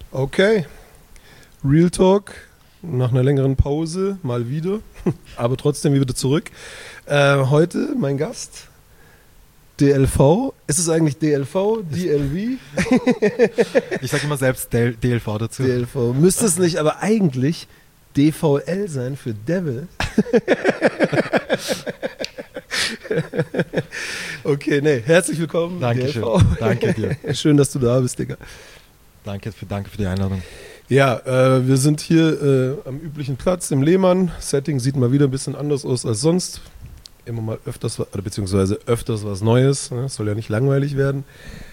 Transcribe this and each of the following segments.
Okay, Real Talk, nach einer längeren Pause, mal wieder, aber trotzdem wieder zurück. Heute mein Gast, DLV. Ist es eigentlich DLV, DLV? Ich sage immer selbst DLV dazu. DLV. Müsste es nicht aber eigentlich DVL sein für Devil? Okay, nee, herzlich willkommen. Dankeschön. DLV. Danke dir. Schön, dass du da bist, Digga. Danke für die Einladung. Ja, wir sind hier am üblichen Platz im Lehmann. Setting sieht mal wieder ein bisschen anders aus als sonst. Immer mal öfters, oder beziehungsweise öfters was Neues. Ne? Soll ja nicht langweilig werden.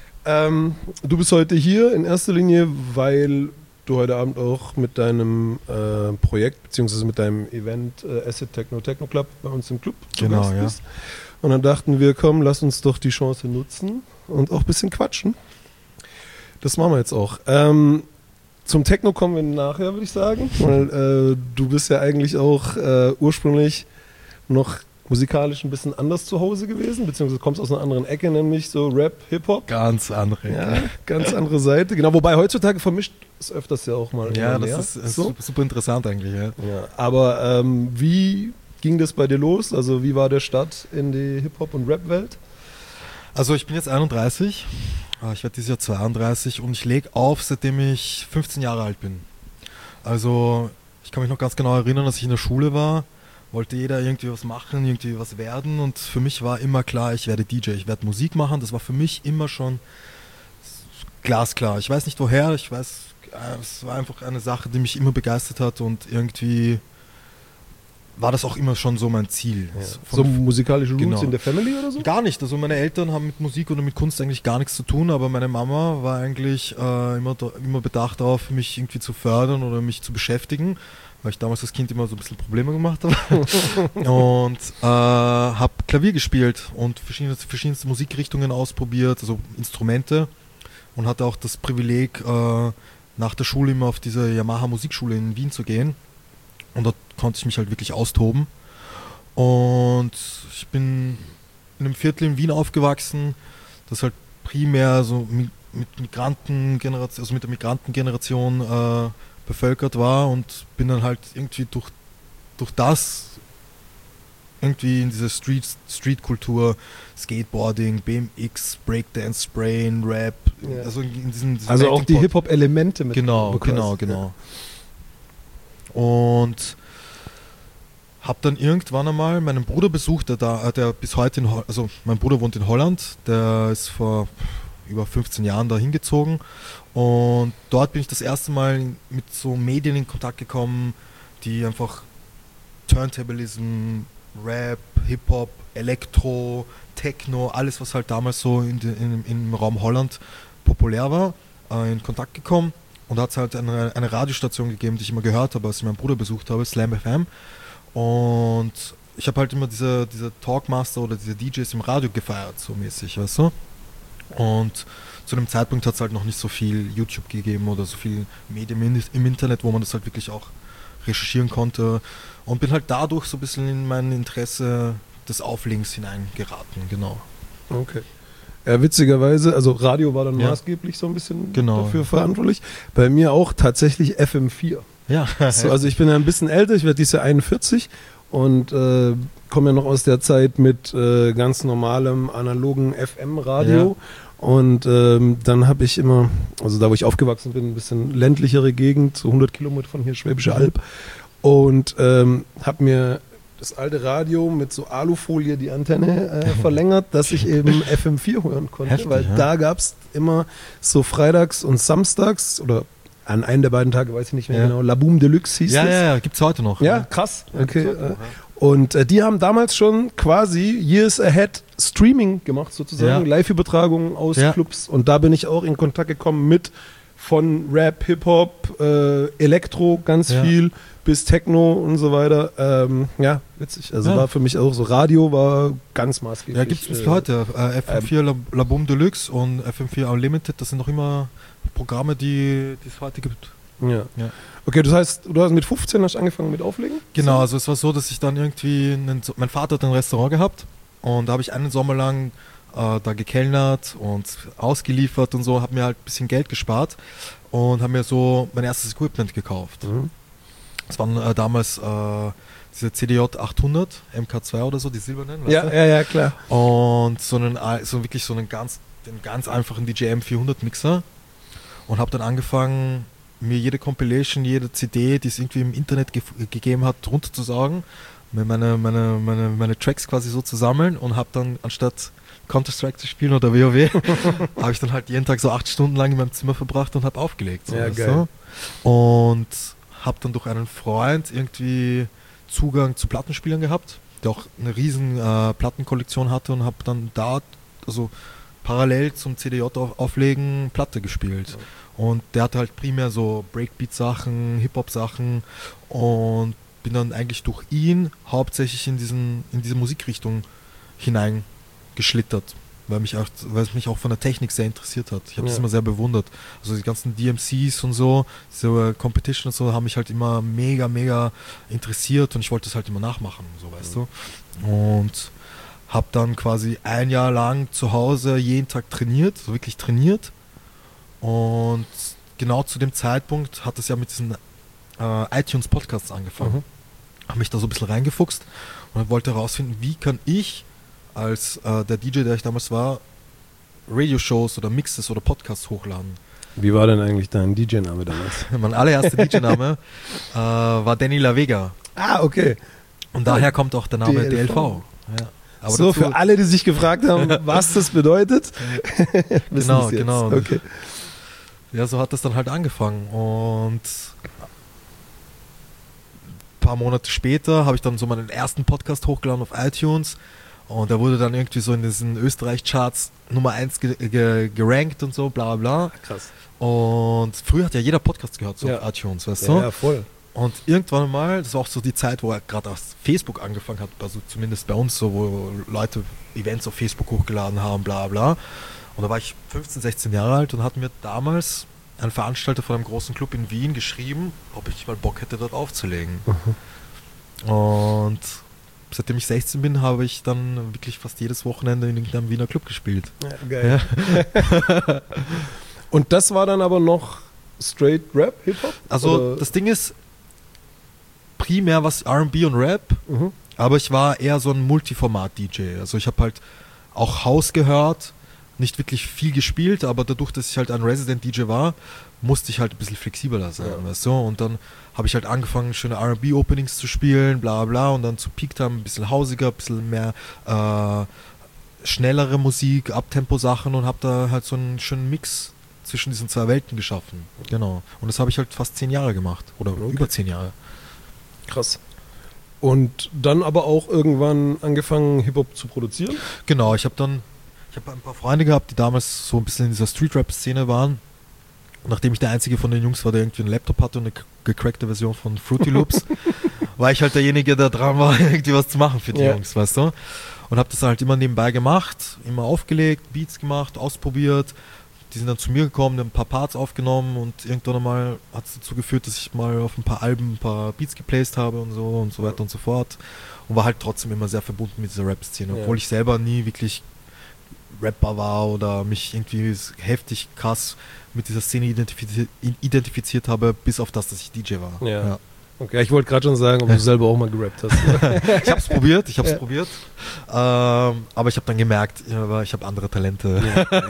Du bist heute hier in erster Linie, weil du heute Abend auch mit deinem Projekt, beziehungsweise mit deinem Event Acid Techno Club bei uns im Club zu Gast bist. Und dann dachten wir, komm, lass uns doch die Chance nutzen und auch ein bisschen quatschen. Das machen wir jetzt auch. Zum Techno kommen wir nachher, würde ich sagen. Weil du bist ja eigentlich auch ursprünglich noch musikalisch ein bisschen anders zu Hause gewesen, beziehungsweise kommst aus einer anderen Ecke, nämlich so Rap, Hip-Hop. Ganz andere. Ja, ganz andere Seite. Genau, wobei heutzutage vermischt es öfters ja auch mal. Ja, das ist so. Super interessant eigentlich. Ja. Ja, aber wie ging das bei dir los? Also wie war der Start in die Hip-Hop- und Rap-Welt? Also ich bin jetzt 31. Ich werde dieses Jahr 32 und ich lege auf, seitdem ich 15 Jahre alt bin. Also ich kann mich noch ganz genau erinnern, dass ich in der Schule war, wollte jeder irgendwie was machen, irgendwie was werden und für mich war immer klar, ich werde DJ, ich werde Musik machen. Das war für mich immer schon glasklar. Ich weiß nicht woher, es war einfach eine Sache, die mich immer begeistert hat und irgendwie war das auch immer schon so mein Ziel. Ja. So musikalische Roots genau. In der Family oder so? Gar nicht. Also meine Eltern haben mit Musik oder mit Kunst eigentlich gar nichts zu tun, aber meine Mama war eigentlich immer bedacht darauf, mich irgendwie zu fördern oder mich zu beschäftigen, weil ich damals als Kind immer so ein bisschen Probleme gemacht habe. Und habe Klavier gespielt und verschiedenste Musikrichtungen ausprobiert, also Instrumente, und hatte auch das Privileg, nach der Schule immer auf diese Yamaha Musikschule in Wien zu gehen. Und dort konnte ich mich halt wirklich austoben. Und ich bin in einem Viertel in Wien aufgewachsen, das halt primär so mit Migrantengeneration, also mit der Migrantengeneration bevölkert war, und bin dann halt irgendwie durch das irgendwie in diese Street-Kultur, Skateboarding, BMX, Breakdance, Sprayen, Rap, ja. Also in diesen also auch die Hip-Hop-Elemente mit. Genau. Ja. Und habe dann irgendwann einmal meinen Bruder besucht, der bis heute also mein Bruder wohnt in Holland, der ist vor über 15 Jahren da hingezogen, und dort bin ich das erste Mal mit so Medien in Kontakt gekommen, die einfach Turntablism, Rap, Hip-Hop, Elektro, Techno, alles was halt damals so im Raum Holland populär war, in Kontakt gekommen. Und da hat es halt eine Radiostation gegeben, die ich immer gehört habe, als ich meinen Bruder besucht habe, Slam FM. Und ich habe halt immer diese Talkmaster oder diese DJs im Radio gefeiert, so mäßig, weißt du? Und zu dem Zeitpunkt hat es halt noch nicht so viel YouTube gegeben oder so viel Medien im Internet, wo man das halt wirklich auch recherchieren konnte. Und bin halt dadurch so ein bisschen in mein Interesse des Auflegens hineingeraten, genau. Okay. Ja, witzigerweise, also Radio war dann maßgeblich so ein bisschen dafür verantwortlich. Bei mir auch tatsächlich FM4. Ja. So, also ich bin ja ein bisschen älter, ich werde dieses Jahr 41 und komme ja noch aus der Zeit mit ganz normalem analogen FM-Radio. Ja. Und dann habe ich immer, also da wo ich aufgewachsen bin, ein bisschen ländlichere Gegend, so 100 Kilometer von hier, Schwäbische Alb. Und habe mir das alte Radio mit so Alufolie die Antenne verlängert, dass ich eben FM4 hören konnte, heftig, weil da gab es immer so freitags und samstags oder an einem der beiden Tage, weiß ich nicht mehr genau, La Boom Deluxe hieß das. Ja, gibt es heute noch. Ja, krass. Okay. Und die haben damals schon quasi Years Ahead Streaming gemacht, sozusagen, Live-Übertragungen aus Clubs, und da bin ich auch in Kontakt gekommen mit von Rap, Hip-Hop, Elektro ganz viel, bis Techno und so weiter. Ja, witzig. Also war für mich auch so, Radio war ganz maßgeblich. Ja, gibt es bis heute. FM4 La Boom Deluxe und FM4 Unlimited, das sind noch immer Programme, die es heute gibt. Ja. Okay, das heißt, du hast mit 15 angefangen mit Auflegen? Genau, also es war so, dass ich dann irgendwie, mein Vater hat ein Restaurant gehabt, und da habe ich einen Sommer lang da gekellnert und ausgeliefert und so, habe mir halt ein bisschen Geld gespart und habe mir so mein erstes Equipment gekauft. Das waren damals diese CDJ 800, MK2 oder so, die silbernen. Ja, klar. Und den ganz einfachen DJM 400 Mixer und habe dann angefangen, mir jede Compilation, jede CD, die es irgendwie im Internet gegeben hat, runterzusagen, mir meine Tracks quasi so zu sammeln und habe dann anstatt Counter-Strike zu spielen oder WoW, habe ich dann halt jeden Tag so 8 Stunden lang in meinem Zimmer verbracht und habe aufgelegt. So, ja, geil. So. Und habe dann durch einen Freund irgendwie Zugang zu Plattenspielern gehabt, der auch eine riesen Plattenkollektion hatte und habe dann da, also parallel zum CDJ-Auflegen, Platte gespielt. Ja. Und der hatte halt primär so Breakbeat-Sachen, Hip-Hop-Sachen und bin dann eigentlich durch ihn hauptsächlich in diese Musikrichtung hineingeschlittert, weil es mich auch von der Technik sehr interessiert hat. Ich habe das immer sehr bewundert. Also die ganzen DMCs und so, Competition und so, haben mich halt immer mega, mega interessiert und ich wollte das halt immer nachmachen, so weißt du. Und habe dann quasi 1 Jahr lang zu Hause jeden Tag trainiert, so wirklich trainiert. Und genau zu dem Zeitpunkt hat es ja mit diesen iTunes-Podcasts angefangen. Habe mich da so ein bisschen reingefuchst und wollte herausfinden, wie kann ich als der DJ, der ich damals war, Radioshows oder Mixes oder Podcasts hochladen. Wie war denn eigentlich dein DJ-Name damals? Mein allererster DJ-Name war Danny La Vega. Ah, okay. Und daher kommt auch der Name DLV. Ja. Aber so, für alle, die sich gefragt haben, was das bedeutet. Genau. Okay. Ja, so hat das dann halt angefangen. Und ein paar Monate später habe ich dann so meinen ersten Podcast hochgeladen auf iTunes. Und der wurde dann irgendwie so in diesen Österreich-Charts Nummer 1 gerankt und so, bla bla. Krass. Und früher hat ja jeder Podcast gehört, so auf iTunes, weißt du? Ja, voll. Und irgendwann mal, das war auch so die Zeit, wo er gerade auf Facebook angefangen hat, also zumindest bei uns so, wo Leute Events auf Facebook hochgeladen haben, bla bla. Und da war ich 15, 16 Jahre alt und hat mir damals ein Veranstalter von einem großen Club in Wien geschrieben, ob ich nicht mal Bock hätte, dort aufzulegen. Und seitdem ich 16 bin, habe ich dann wirklich fast jedes Wochenende in irgendeinem Wiener Club gespielt. Ja, geil. Ja. Und das war dann aber noch straight Rap, Hip-Hop? Also oder? Das Ding ist, primär was R&B und Rap, aber ich war eher so ein Multiformat-DJ. Also ich habe halt auch House gehört, nicht wirklich viel gespielt, aber dadurch, dass ich halt ein Resident-DJ war, musste ich halt ein bisschen flexibler sein, weißt du? Und dann habe ich halt angefangen, schöne R&B-Openings zu spielen, bla bla, und dann zu Peak Time ein bisschen hausiger, ein bisschen mehr schnellere Musik, Abtempo-Sachen und habe da halt so einen schönen Mix zwischen diesen zwei Welten geschaffen. Genau. Und das habe ich halt fast 10 Jahre gemacht. Oder über 10 Jahre. Krass. Und dann aber auch irgendwann angefangen, Hip-Hop zu produzieren? Genau, ich habe ein paar Freunde gehabt, die damals so ein bisschen in dieser Street-Rap-Szene waren. Nachdem ich der einzige von den Jungs war, der irgendwie einen Laptop hatte und eine gecrackte Version von Fruity Loops, war ich halt derjenige, der dran war, irgendwie was zu machen für die Jungs, weißt du? Und habe das halt immer nebenbei gemacht, immer aufgelegt, Beats gemacht, ausprobiert. Die sind dann zu mir gekommen, ein paar Parts aufgenommen und irgendwann einmal hat es dazu geführt, dass ich mal auf ein paar Alben ein paar Beats geplaced habe und so weiter und so fort. Und war halt trotzdem immer sehr verbunden mit dieser Rap-Szene, obwohl ich selber nie wirklich Rapper war oder mich irgendwie heftig krass mit dieser Szene identifiziert habe, bis auf das, dass ich DJ war. Ja. Okay, ich wollte gerade schon sagen, ob du selber auch mal gerappt hast. Ich hab's probiert. Aber ich habe dann gemerkt, ich habe andere Talente.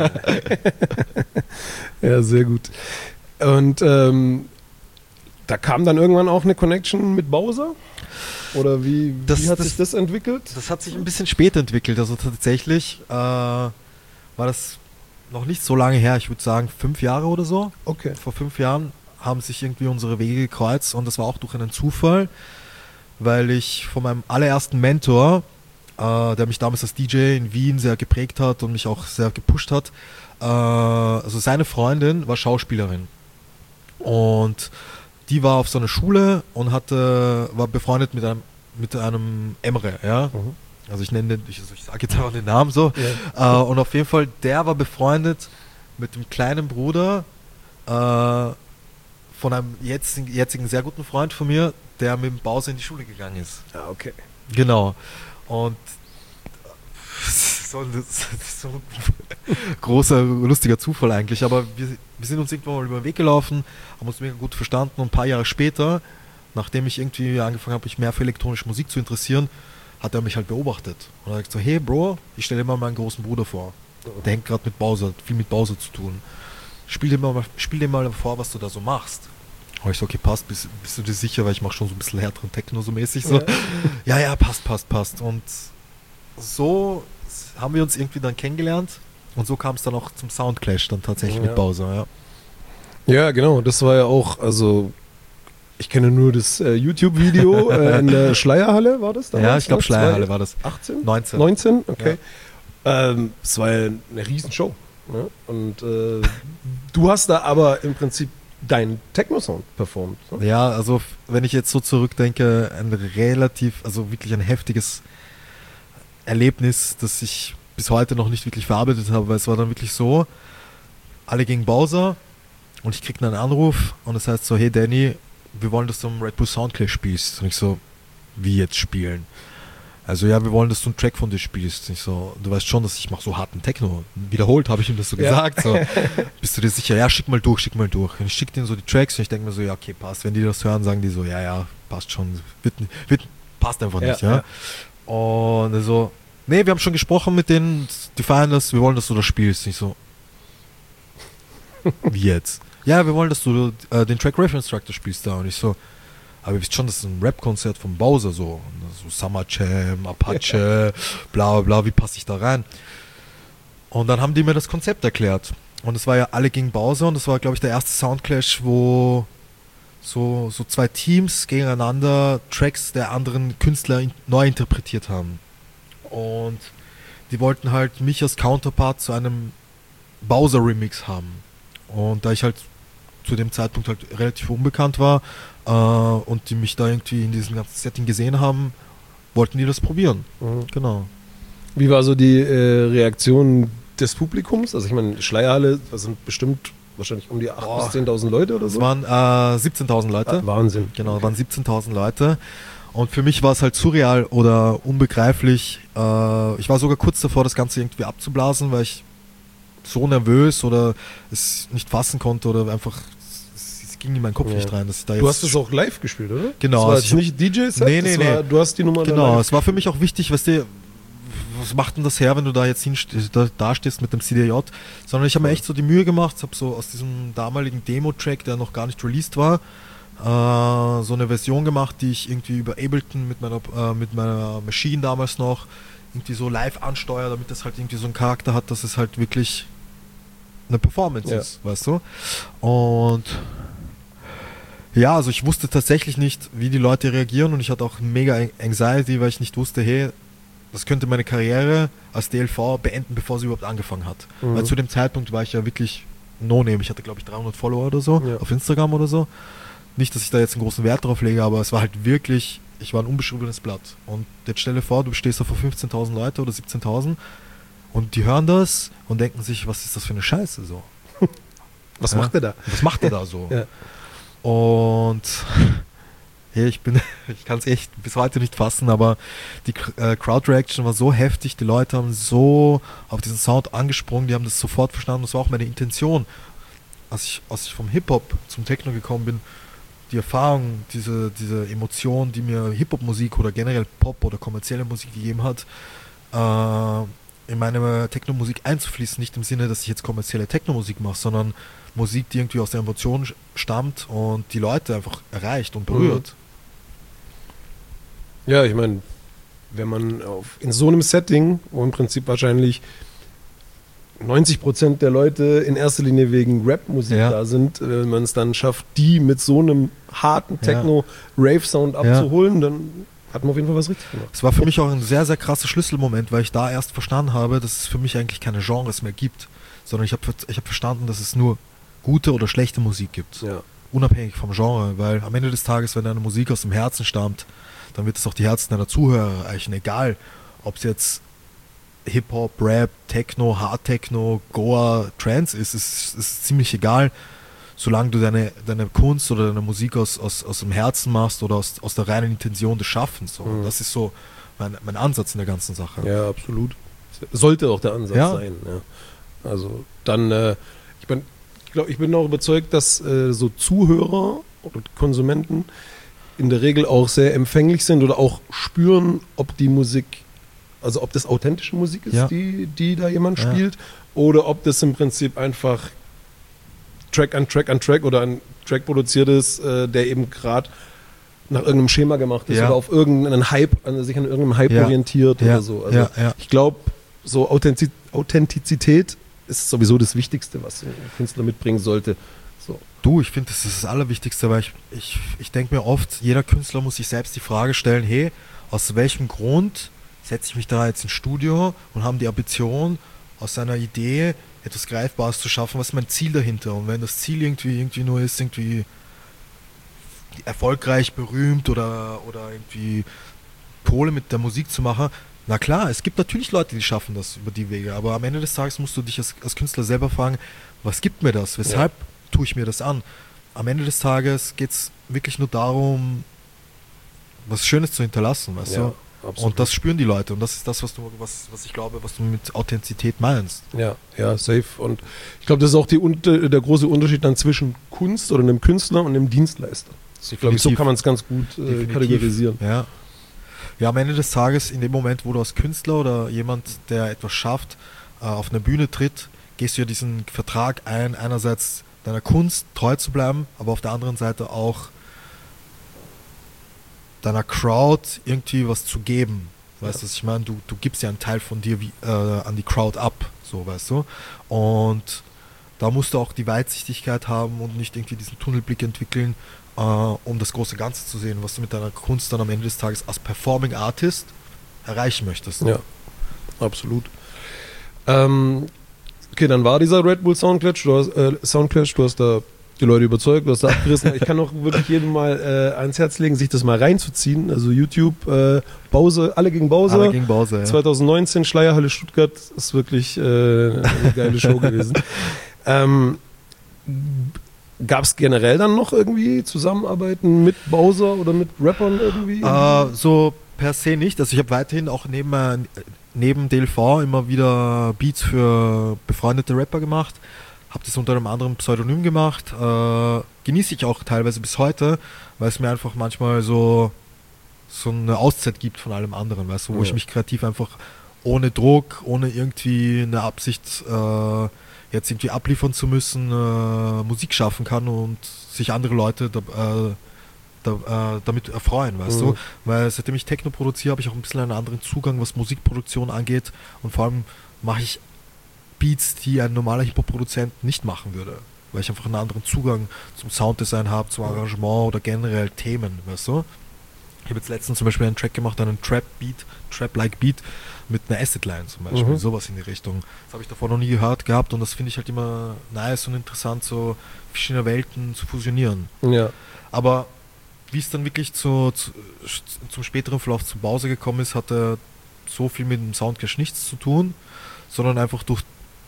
Ja, sehr gut. Und da kam dann irgendwann auch eine Connection mit Bowser? Oder wie hat sich das entwickelt? Das hat sich ein bisschen später entwickelt. Also tatsächlich war das noch nicht so lange her. Ich würde sagen 5 Jahre oder so. Okay. Vor 5 Jahren haben sich irgendwie unsere Wege gekreuzt und das war auch durch einen Zufall, weil ich von meinem allerersten Mentor, der mich damals als DJ in Wien sehr geprägt hat und mich auch sehr gepusht hat, also seine Freundin war Schauspielerin und die war auf so einer Schule und war befreundet mit einem Emre, ja. Also ich sage jetzt einfach den Namen so. Yeah. Und auf jeden Fall, der war befreundet mit dem kleinen Bruder von einem jetzigen sehr guten Freund von mir, der mit dem Bowser in die Schule gegangen ist. Ah, okay. Genau. Und ist so ein großer, lustiger Zufall eigentlich. Aber wir sind uns irgendwann mal über den Weg gelaufen, haben uns mega gut verstanden und ein paar Jahre später, nachdem ich irgendwie angefangen habe, mich mehr für elektronische Musik zu interessieren, hat er mich halt beobachtet. Und er hat gesagt so, hey Bro, ich stelle dir mal meinen großen Bruder vor. Der hängt gerade mit Bowser, viel mit Bowser zu tun. Spiel dir mal vor, was du da so machst. Und ich so, okay, passt, bist du dir sicher, weil ich mache schon so ein bisschen härteren Techno so mäßig. So. Ja, passt. Und so haben wir uns irgendwie dann kennengelernt und so kam es dann auch zum Soundclash dann tatsächlich mit Bowser, ja. Ja, genau, das war ja auch, also ich kenne nur das YouTube-Video in der Schleierhalle, war das damals? Ja, ich glaube Schleierhalle war das. 18? 19. 19, okay. Ja. Es war ja eine Riesenshow. Ne? Und du hast da aber im Prinzip deinen Techno-Sound performt. Ne? Ja, also wenn ich jetzt so zurückdenke, also wirklich ein heftiges Erlebnis, das ich bis heute noch nicht wirklich verarbeitet habe, weil es war dann wirklich so, alle gegen Bowser und ich krieg dann einen Anruf und es heißt so, hey Danny, wir wollen, dass du am Red Bull Soundclash spielst. Und ich so, wie jetzt spielen? Also ja, wir wollen, dass du einen Track von dir spielst. Und ich so, du weißt schon, dass ich mache so harten Techno. Wiederholt habe ich ihm das so gesagt. So, bist du dir sicher? Ja, schick mal durch. Und ich schicke denen so die Tracks und ich denke mir so, ja, okay, passt. Wenn die das hören, sagen die so, ja, passt schon. Passt einfach nicht, ja. Und er so, nee, wir haben schon gesprochen mit denen, die feiern das, wir wollen, dass du das spielst. Und ich so, wie jetzt? Ja, wir wollen, dass du den Track Riff Instructor spielst da. Und ich so, aber ihr wisst schon, das ist ein Rap-Konzert von Bowser so. So Summer Jam, Apache, bla bla, wie passe ich da rein? Und dann haben die mir das Konzept erklärt. Und es war ja alle gegen Bowser und das war, glaube ich, der erste Soundclash, wo so zwei Teams gegeneinander Tracks der anderen Künstler neu interpretiert haben. Und die wollten halt mich als Counterpart zu einem Bowser-Remix haben. Und da ich halt zu dem Zeitpunkt halt relativ unbekannt war und die mich da irgendwie in diesem ganzen Setting gesehen haben, wollten die das probieren. Genau. Wie war so die Reaktion des Publikums? Also ich meine, Schleierhalle, das sind bestimmt wahrscheinlich um die 8.000 bis 10.000 Leute oder so? Es waren 17.000 Leute. Wahnsinn. Genau, waren 17.000 Leute. Und für mich war es halt surreal oder unbegreiflich. Ich war sogar kurz davor, das Ganze irgendwie abzublasen, weil ich so nervös oder es nicht fassen konnte oder einfach es ging in meinen Kopf nicht rein, dass ich da jetzt... Du hast es auch live gespielt, oder? Genau. Das war jetzt nicht DJ-Set? Nee. Du hast die Nummer genau, live es war für mich auch wichtig, weißt du, was macht denn das her, wenn du da jetzt da stehst mit dem CDJ? Sondern ich habe mir echt so die Mühe gemacht, habe so aus diesem damaligen Demo-Track, der noch gar nicht released war, so eine Version gemacht, die ich irgendwie über Ableton mit meiner Machine damals noch irgendwie so live ansteuere, damit das halt irgendwie so einen Charakter hat, dass es halt wirklich eine Performance ist, weißt du? Und ja, also ich wusste tatsächlich nicht, wie die Leute reagieren und ich hatte auch mega Anxiety, weil ich nicht wusste, hey, das könnte meine Karriere als DLV beenden, bevor sie überhaupt angefangen hat. Weil zu dem Zeitpunkt war ich ja wirklich No-Name. Ich hatte, glaube ich, 300 Follower oder so auf Instagram oder so. Nicht, dass ich da jetzt einen großen Wert drauf lege, aber es war halt wirklich, ich war ein unbeschriebenes Blatt. Und jetzt stell dir vor, du stehst da vor 15.000 Leute oder 17.000 und die hören das und denken sich, was ist das für eine Scheiße so? Was macht der da? Was macht der da so? Und ich kann es echt bis heute nicht fassen, aber die Crowd-Reaction war so heftig, die Leute haben so auf diesen Sound angesprungen, die haben das sofort verstanden, das war auch meine Intention. Als ich vom Hip-Hop zum Techno gekommen bin, die Erfahrung, diese Emotion, die mir Hip-Hop-Musik oder generell Pop oder kommerzielle Musik gegeben hat, in meine Techno-Musik einzufließen, nicht im Sinne, dass ich jetzt kommerzielle Techno-Musik mache, sondern Musik, die irgendwie aus der Emotion stammt und die Leute einfach erreicht und berührt. Ja, ich meine, wenn man in so einem Setting, wo im Prinzip wahrscheinlich 90% der Leute in erster Linie wegen Rap-Musik da sind, wenn man es dann schafft, die mit so einem harten Techno-Rave-Sound abzuholen, dann hat man auf jeden Fall was richtig gemacht. Es war für mich auch ein sehr, sehr krasser Schlüsselmoment, weil ich da erst verstanden habe, dass es für mich eigentlich keine Genres mehr gibt, sondern ich hab verstanden, dass es nur gute oder schlechte Musik gibt. Ja. Unabhängig vom Genre, weil am Ende des Tages, wenn deine Musik aus dem Herzen stammt, dann wird es auch die Herzen deiner Zuhörer erreichen, egal ob es jetzt Hip-Hop, Rap, Techno, Hard-Techno, Goa, Trance ist, ist ziemlich egal, solange du deine Kunst oder deine Musik aus dem Herzen machst oder aus der reinen Intention des Schaffens. So. Das ist so mein Ansatz in der ganzen Sache. Ja, absolut. sollte auch der Ansatz Ja. sein. Ja. Also dann, ich bin auch überzeugt, dass so Zuhörer oder Konsumenten in der Regel auch sehr empfänglich sind oder auch spüren, ob die Musik, also ob das authentische Musik ist, Ja. die da jemand Ja. spielt, oder ob das im Prinzip einfach Track an Track an Track oder ein Track produziert ist, der eben gerade nach irgendeinem Schema gemacht ist Ja. oder auf irgendeinen Hype, sich an irgendeinem Hype Ja. orientiert Ja. oder so. Also Ja, ja. ich glaube, so Authentizität ist sowieso das Wichtigste, was ein Künstler mitbringen sollte. So. Du, ich finde, das ist das Allerwichtigste, weil ich denke mir oft, jeder Künstler muss sich selbst die Frage stellen, hey, aus welchem Grund setze ich mich da jetzt ins Studio und habe die Ambition, aus seiner Idee etwas Greifbares zu schaffen, was ist mein Ziel dahinter? Und wenn das Ziel irgendwie nur ist, irgendwie erfolgreich, berühmt oder irgendwie Kohle mit der Musik zu machen, na klar, es gibt natürlich Leute, die schaffen das über die Wege, aber am Ende des Tages musst du dich als Künstler selber fragen, was gibt mir das? Weshalb tue ich mir das an? Am Ende des Tages geht es wirklich nur darum, was Schönes zu hinterlassen, weißt du? Absolut. Und das spüren die Leute und das ist das, was ich glaube, was du mit Authentizität meinst. Ja, safe. Und ich glaube, das ist auch der große Unterschied dann zwischen Kunst oder einem Künstler und einem Dienstleister. Ich glaube, so kann man es ganz gut kategorisieren. Ja. Ja, am Ende des Tages, in dem Moment, wo du als Künstler oder jemand, der etwas schafft, auf eine Bühne tritt, gehst du ja diesen Vertrag ein, einerseits deiner Kunst treu zu bleiben, aber auf der anderen Seite auch deiner Crowd irgendwie was zu geben. Weißt du, was ich meine? Du gibst ja einen Teil von dir an die Crowd ab, so, weißt du? Und da musst du auch die Weitsichtigkeit haben und nicht irgendwie diesen Tunnelblick entwickeln, um das große Ganze zu sehen, was du mit deiner Kunst dann am Ende des Tages als Performing Artist erreichen möchtest. Ja, absolut. Okay, dann war dieser Red Bull Soundclash, du hast da die Leute überzeugt, du hast da abgerissen. Ich kann auch wirklich jedem mal ans Herz legen, sich das mal reinzuziehen. Also YouTube, Bowser, alle gegen Bowser. Alle gegen Bowser, ja. 2019, Schleierhalle Stuttgart, ist wirklich eine geile Show gewesen. Gab es generell dann noch irgendwie Zusammenarbeiten mit Bowser oder mit Rappern irgendwie? So per se nicht. Also ich habe weiterhin auch neben DLV immer wieder Beats für befreundete Rapper gemacht. Habe das unter einem anderen Pseudonym gemacht. Genieße ich auch teilweise bis heute, weil es mir einfach manchmal so eine Auszeit gibt von allem anderen, weißt du, wo ich mich kreativ einfach ohne Druck, ohne irgendwie eine Absicht jetzt irgendwie abliefern zu müssen, Musik schaffen kann und sich andere Leute damit erfreuen, weißt du? Weil seitdem ich Techno produziere, habe ich auch ein bisschen einen anderen Zugang, was Musikproduktion angeht, und vor allem mache ich Beats, die ein normaler Hip-Hop-Produzent nicht machen würde, weil ich einfach einen anderen Zugang zum Sounddesign habe, zum Arrangement oder generell Themen, weißt du? Ich habe jetzt letztens zum Beispiel einen Track gemacht, einen Trap-like Beat mit einer Acid-Line zum Beispiel, sowas in die Richtung. Das habe ich davor noch nie gehört gehabt und das finde ich halt immer nice und interessant, so verschiedene Welten zu fusionieren. Ja. Aber wie es dann wirklich zum späteren Verlauf zu Bowser gekommen ist, hatte so viel mit dem Soundclash nichts zu tun, sondern einfach durch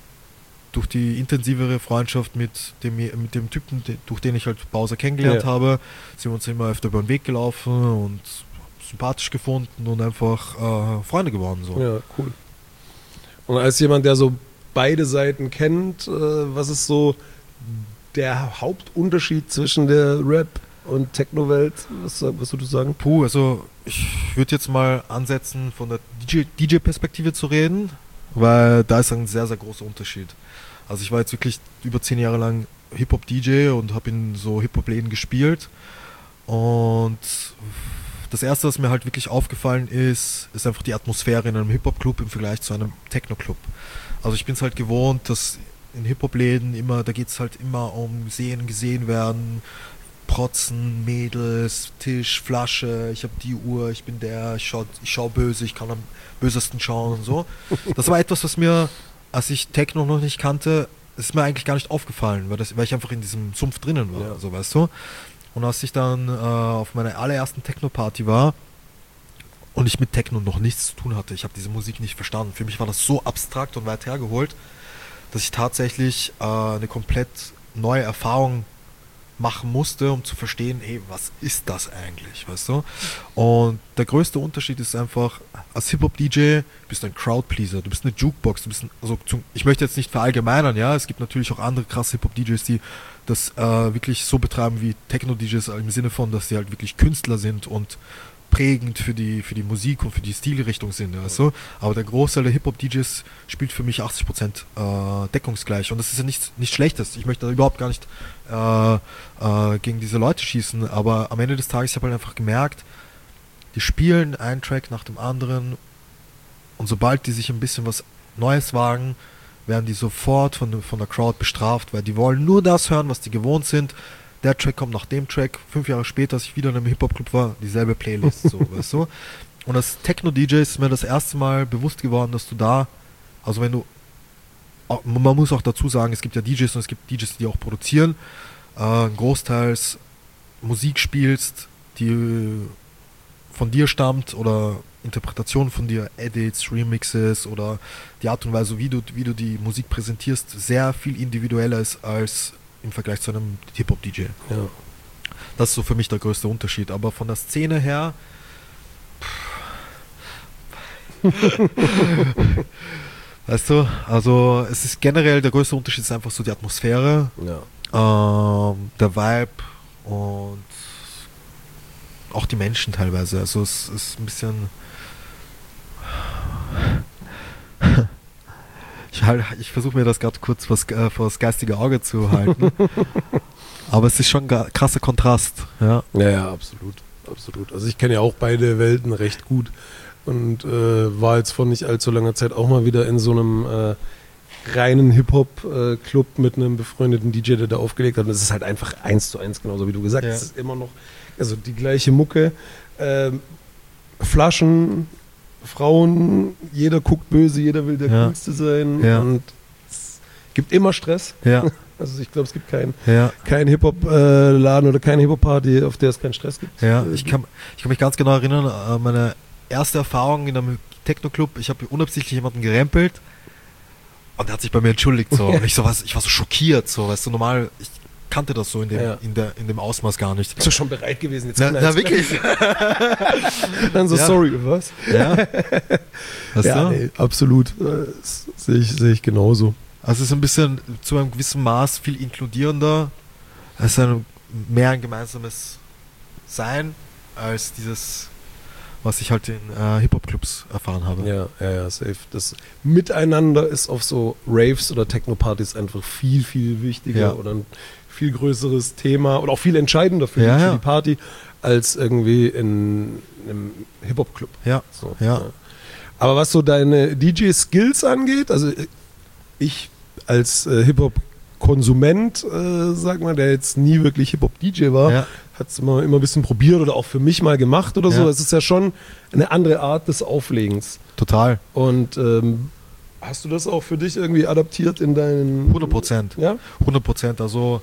die intensivere Freundschaft mit dem Typen, durch den ich halt Bowser kennengelernt habe, sind wir uns immer öfter über den Weg gelaufen und sympathisch gefunden und einfach Freunde geworden. So. Ja, cool. Und als jemand, der so beide Seiten kennt, was ist so der Hauptunterschied zwischen der Rap- und Techno-Welt? Was würdest du sagen? Puh, also ich würde jetzt mal ansetzen, von der DJ-Perspektive zu reden, weil da ist ein sehr, sehr großer Unterschied. Also ich war jetzt wirklich über 10 Jahre lang Hip-Hop-DJ und habe in so Hip-Hop-Läden gespielt. Und das Erste, was mir halt wirklich aufgefallen ist einfach die Atmosphäre in einem Hip-Hop-Club im Vergleich zu einem Techno-Club. Also ich bin es halt gewohnt, dass in Hip-Hop-Läden da geht es halt immer um Sehen, gesehen werden, Protzen, Mädels, Tisch, Flasche, ich habe die Uhr, ich bin der, ich schau böse, ich kann am bösesten schauen und so. Das war etwas, was mir, als ich Techno noch nicht kannte, ist mir eigentlich gar nicht aufgefallen, weil ich einfach in diesem Sumpf drinnen war, so, weißt du. Und als ich dann auf meiner allerersten Techno-Party war und ich mit Techno noch nichts zu tun hatte, ich habe diese Musik nicht verstanden. Für mich war das so abstrakt und weit hergeholt, dass ich tatsächlich eine komplett neue Erfahrung machen musste, um zu verstehen, hey, was ist das eigentlich, weißt du? Und der größte Unterschied ist einfach, als Hip-Hop-DJ bist du ein Crowd-Pleaser, du bist eine Jukebox, du bist ich möchte jetzt nicht verallgemeinern, ja, es gibt natürlich auch andere krasse Hip-Hop-DJs, die das wirklich so betreiben wie Techno-DJs, im Sinne von, dass sie halt wirklich Künstler sind und prägend für die Musik und für die Stilrichtung sind. Also. Aber der Großteil der Hip-Hop-DJs spielt für mich 80% deckungsgleich. Und das ist ja nichts Schlechtes. Ich möchte da überhaupt gar nicht gegen diese Leute schießen. Aber am Ende des Tages habe ich halt einfach gemerkt, die spielen einen Track nach dem anderen und sobald die sich ein bisschen was Neues wagen, werden die sofort von der Crowd bestraft, weil die wollen nur das hören, was die gewohnt sind. Der Track kommt nach dem Track, 5 Jahre später, als ich wieder in einem Hip-Hop-Club war, dieselbe Playlist, so, weißt du? Und als Techno-DJ ist mir das erste Mal bewusst geworden, dass du da, also wenn du, man muss auch dazu sagen, es gibt ja DJs und es gibt DJs, die auch produzieren, großteils Musik spielst, die von dir stammt oder Interpretationen von dir, Edits, Remixes oder die Art und Weise, wie du die Musik präsentierst, sehr viel individueller ist als im Vergleich zu einem Hip-Hop-DJ. Ja. Das ist so für mich der größte Unterschied. Aber von der Szene her weißt du, also es ist generell, der größte Unterschied ist einfach so die Atmosphäre, der Vibe und auch die Menschen teilweise. Also es ist ein bisschen ich versuche mir das gerade kurz vor das geistige Auge zu halten. Aber es ist schon ein krasser Kontrast. Ja, ja, absolut. Absolut. Also ich kenne ja auch beide Welten recht gut und war jetzt vor nicht allzu langer Zeit auch mal wieder in so einem reinen Hip-Hop-Club mit einem befreundeten DJ, der da aufgelegt hat. Und es ist halt einfach 1:1, genauso wie du gesagt hast. Es ist immer noch also die gleiche Mucke. Flaschen, Frauen, jeder guckt böse, jeder will der Coolste sein und es gibt immer Stress. Ja. Also ich glaube, es gibt keinen Hip-Hop-Laden oder keine Hip-Hop-Party, auf der es keinen Stress gibt. Ja, ich kann mich ganz genau erinnern an meine erste Erfahrung in einem Techno-Club. Ich habe unabsichtlich jemanden gerempelt und der hat sich bei mir entschuldigt. So. Und ich war so schockiert. So. Weißt du, normal, ich kannte das so in dem Ausmaß gar nicht. Bist du schon bereit gewesen? Jetzt na wirklich? Dann so, sorry, was? Ja. Ja, nee, absolut. Das sehe ich genauso. Also es ist ein bisschen zu einem gewissen Maß viel inkludierender. Es ist mehr ein gemeinsames Sein als dieses, was ich halt in Hip-Hop-Clubs erfahren habe. Ja, safe. Das Miteinander ist auf so Raves oder Techno-Partys einfach viel, viel wichtiger oder ein viel größeres Thema und auch viel entscheidender für die Party als irgendwie in einem Hip-Hop-Club. Ja. So, ja. Aber was so deine DJ-Skills angeht, also ich als Hip-Hop-Konsument, sag mal, der jetzt nie wirklich Hip-Hop-DJ war, hat es immer ein bisschen probiert oder auch für mich mal gemacht oder so. Es ist ja schon eine andere Art des Auflegens. Total. Und hast du das auch für dich irgendwie adaptiert in deinen... 100%. Ja? 100%. Also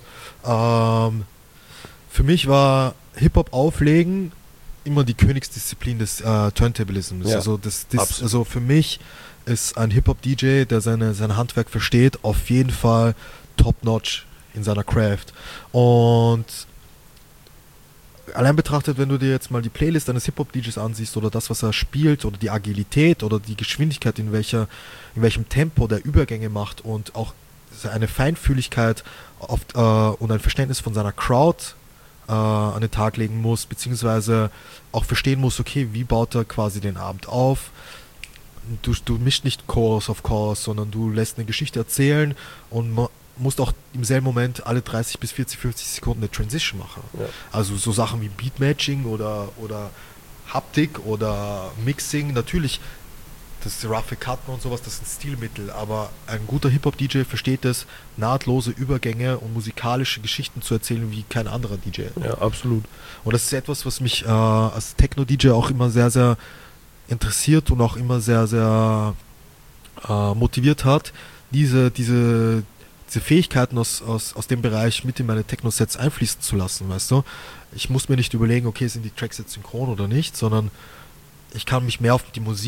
für mich war Hip-Hop auflegen immer die Königsdisziplin des Turntablisms. Ja, also für mich ist ein Hip-Hop-DJ, der sein Handwerk versteht, auf jeden Fall top-notch in seiner Craft. Und allein betrachtet, wenn du dir jetzt mal die Playlist eines Hip-Hop-DJs ansiehst oder das, was er spielt oder die Agilität oder die Geschwindigkeit, in welchem Tempo der Übergänge macht und auch eine Feinfühligkeit und ein Verständnis von seiner Crowd an den Tag legen muss, beziehungsweise auch verstehen muss, okay, wie baut er quasi den Abend auf. Du mischst nicht Chorus auf Chorus, sondern du lässt eine Geschichte erzählen und musst auch im selben Moment alle 30 bis 40, 50 Sekunden eine Transition machen. Ja. Also so Sachen wie Beatmatching oder Haptik oder Mixing, natürlich, das roughe Cutten und sowas, das sind Stilmittel, aber ein guter Hip-Hop-DJ versteht es, nahtlose Übergänge und musikalische Geschichten zu erzählen wie kein anderer DJ. Ja, absolut. Und das ist etwas, was mich als Techno-DJ auch immer sehr, sehr interessiert und auch immer sehr, sehr motiviert hat, diese Fähigkeiten aus dem Bereich mit in meine Techno-Sets einfließen zu lassen, weißt du? Ich muss mir nicht überlegen, okay, sind die Tracks jetzt synchron oder nicht, sondern ich kann mich mehr auf die Musik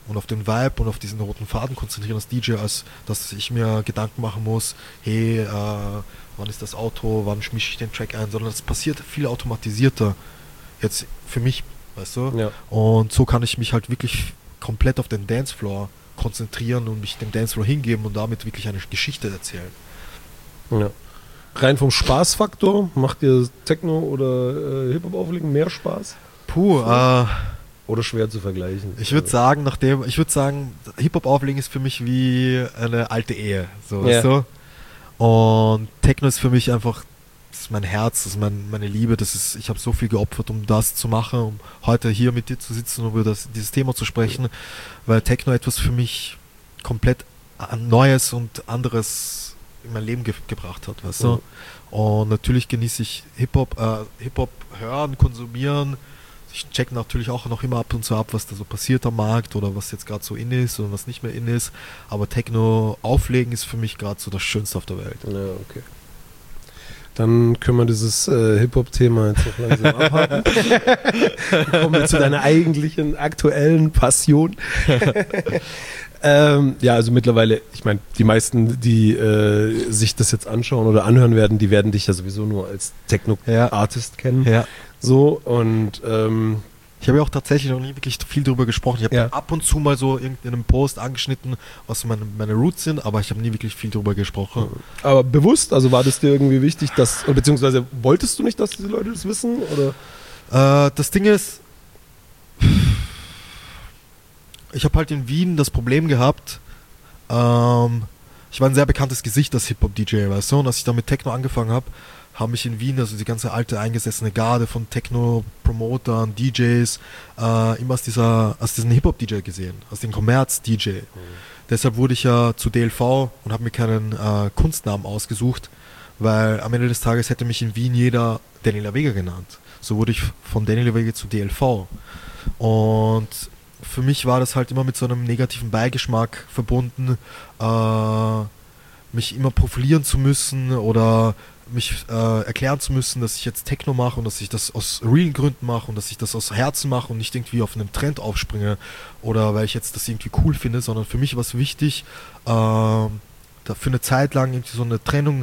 und auf den Vibe und auf diesen roten Faden konzentrieren als DJ, als dass ich mir Gedanken machen muss, hey, wann ist das Outro, wann mische ich den Track ein, sondern es passiert viel automatisierter jetzt für mich, weißt du? Ja. Und so kann ich mich halt wirklich komplett auf den Dancefloor konzentrieren und mich dem Dancefloor hingeben und damit wirklich eine Geschichte erzählen. Ja. Rein vom Spaßfaktor, macht dir Techno oder Hip-Hop auflegen mehr Spaß? Puh, Oder schwer zu vergleichen? ich würde sagen, Hip-Hop auflegen ist für mich wie eine alte Ehe, so, Ja. weißt du? Und Techno ist für mich einfach, das ist mein Herz, das ist meine Liebe, ich habe so viel geopfert, um das zu machen, um heute hier mit dir zu sitzen und über dieses Thema zu sprechen, weil Techno etwas für mich komplett Neues und anderes in mein Leben gebracht hat, weißt du? Und natürlich genieße ich Hip-Hop hören, konsumieren. Ich check natürlich auch noch immer ab und zu ab, was da so passiert am Markt oder was jetzt gerade so in ist oder was nicht mehr in ist. Aber Techno auflegen ist für mich gerade so das Schönste auf der Welt. Ja, okay. Dann können wir dieses Hip-Hop-Thema jetzt noch langsam abhaken. Kommen wir zu deiner eigentlichen aktuellen Passion. Ja, also mittlerweile, ich meine, die meisten, die sich das jetzt anschauen oder anhören werden, die werden dich ja sowieso nur als Techno-Artist kennen. Ja. So, und ich habe ja auch tatsächlich noch nie wirklich viel darüber gesprochen. Ich habe Ja. ab und zu mal so in einem Post angeschnitten, was so meine Roots sind, aber ich habe nie wirklich viel darüber gesprochen. aber bewusst, also war das dir irgendwie wichtig, dass, oder beziehungsweise wolltest du nicht, dass die Leute das wissen? Oder? Das Ding ist, ich habe halt in Wien das Problem gehabt, ich war ein sehr bekanntes Gesicht als Hip-Hop-DJ, weißt du, und als ich dann mit Techno angefangen habe, haben mich in Wien, also die ganze alte eingesessene Garde von Techno-Promotern, DJs, immer als diesen Hip-Hop-DJ gesehen, als den Kommerz-DJ. Deshalb wurde ich ja zu DLV und habe mir keinen Kunstnamen ausgesucht, weil am Ende des Tages hätte mich in Wien jeder Daniela Vega genannt. So wurde ich von Daniela Vega zu DLV. Und für mich war das halt immer mit so einem negativen Beigeschmack verbunden, mich immer profilieren zu müssen oder mich erklären zu müssen, dass ich jetzt Techno mache und dass ich das aus realen Gründen mache und dass ich das aus Herzen mache und nicht irgendwie auf einen Trend aufspringe oder weil ich jetzt das irgendwie cool finde, sondern für mich war es wichtig, da für eine Zeit lang irgendwie so eine Trennung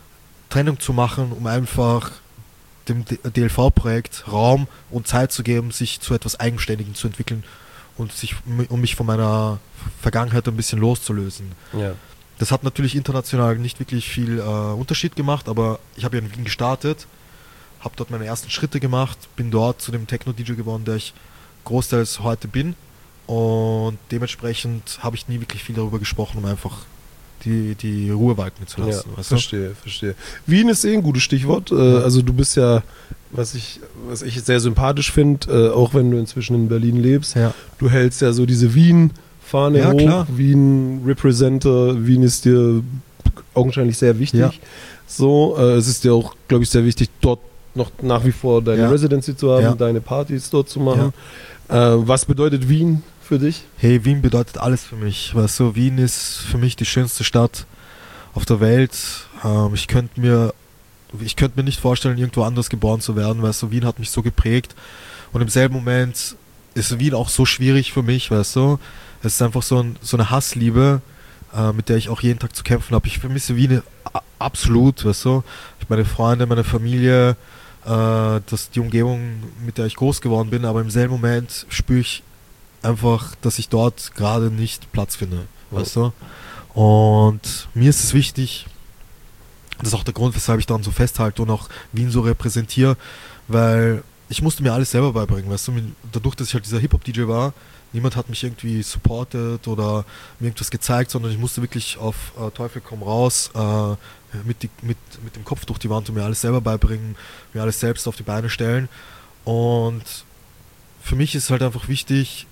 zu machen, um einfach dem DLV-Projekt Raum und Zeit zu geben, sich zu etwas Eigenständigem zu entwickeln und um mich von meiner Vergangenheit ein bisschen loszulösen. Ja. Das hat natürlich international nicht wirklich viel Unterschied gemacht, aber ich habe ja in Wien gestartet, habe dort meine ersten Schritte gemacht, bin dort zu dem Techno-DJ geworden, der ich großteils heute bin und dementsprechend habe ich nie wirklich viel darüber gesprochen, um einfach die Ruhe walten zu lassen. Ja, weißt du? verstehe. Wien ist ein gutes Stichwort. Also du bist ja, was ich sehr sympathisch finde, auch wenn du inzwischen in Berlin lebst, Ja. du hältst ja so diese Wien-Fahne Ja, hoch, klar. Wien-Representer, Wien ist dir augenscheinlich sehr wichtig. Ja. So, es ist dir auch, glaube ich, sehr wichtig, dort noch nach wie vor deine Ja. Residency zu haben, Ja. deine Partys dort zu machen. Was bedeutet Wien für dich? Hey, Wien bedeutet alles für mich. Weißt du, Wien ist für mich die schönste Stadt auf der Welt. Ich könnte mir nicht vorstellen, irgendwo anders geboren zu werden. Weißt du, Wien hat mich so geprägt. Und im selben Moment ist Wien auch so schwierig für mich, weißt du. Es ist einfach so eine Hassliebe, mit der ich auch jeden Tag zu kämpfen habe. Ich vermisse Wien absolut, weißt du. Meine Freunde, meine Familie, die Umgebung, mit der ich groß geworden bin. Aber im selben Moment spüre ich einfach, dass ich dort gerade nicht Platz finde, weißt du? Und mir ist es wichtig, das ist auch der Grund, weshalb ich daran so festhalte und auch Wien so repräsentiere, weil ich musste mir alles selber beibringen, weißt du? Dadurch, dass ich halt dieser Hip-Hop-DJ war, niemand hat mich irgendwie supportet oder mir irgendwas gezeigt, sondern ich musste wirklich auf Teufel komm raus mit dem Kopf durch die Wand und mir alles selber beibringen, mir alles selbst auf die Beine stellen. Und für mich ist halt einfach wichtig,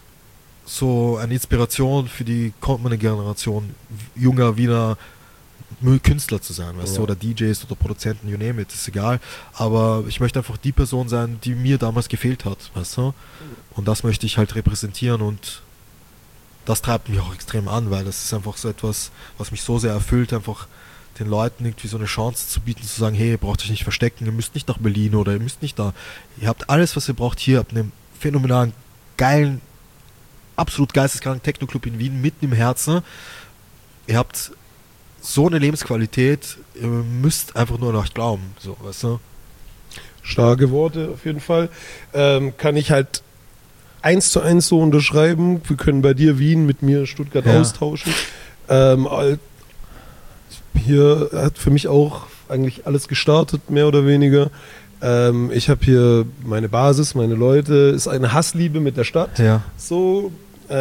so eine Inspiration für die kommende Generation junger Wiener Künstler zu sein, weißt du, oder DJs oder Produzenten, you name it, ist egal. Aber ich möchte einfach die Person sein, die mir damals gefehlt hat, weißt du. Und das möchte ich halt repräsentieren und das treibt mich auch extrem an, weil das ist einfach so etwas, was mich so sehr erfüllt, einfach den Leuten irgendwie so eine Chance zu bieten, zu sagen, hey, ihr braucht euch nicht verstecken, ihr müsst nicht nach Berlin oder ihr müsst nicht da. Ihr habt alles, was ihr braucht hier, habt einen phänomenalen, geilen absolut geisteskranken Techno-Club in Wien, mitten im Herzen. Ihr habt so eine Lebensqualität, ihr müsst einfach nur noch glauben, so, weißt du? Starke Worte auf jeden Fall. Kann ich halt 1:1 so unterschreiben. Wir können bei dir Wien mit mir Stuttgart austauschen. Hier hat für mich auch eigentlich alles gestartet, mehr oder weniger. Ich habe hier meine Basis, meine Leute. Ist eine Hassliebe mit der Stadt. Ja. So,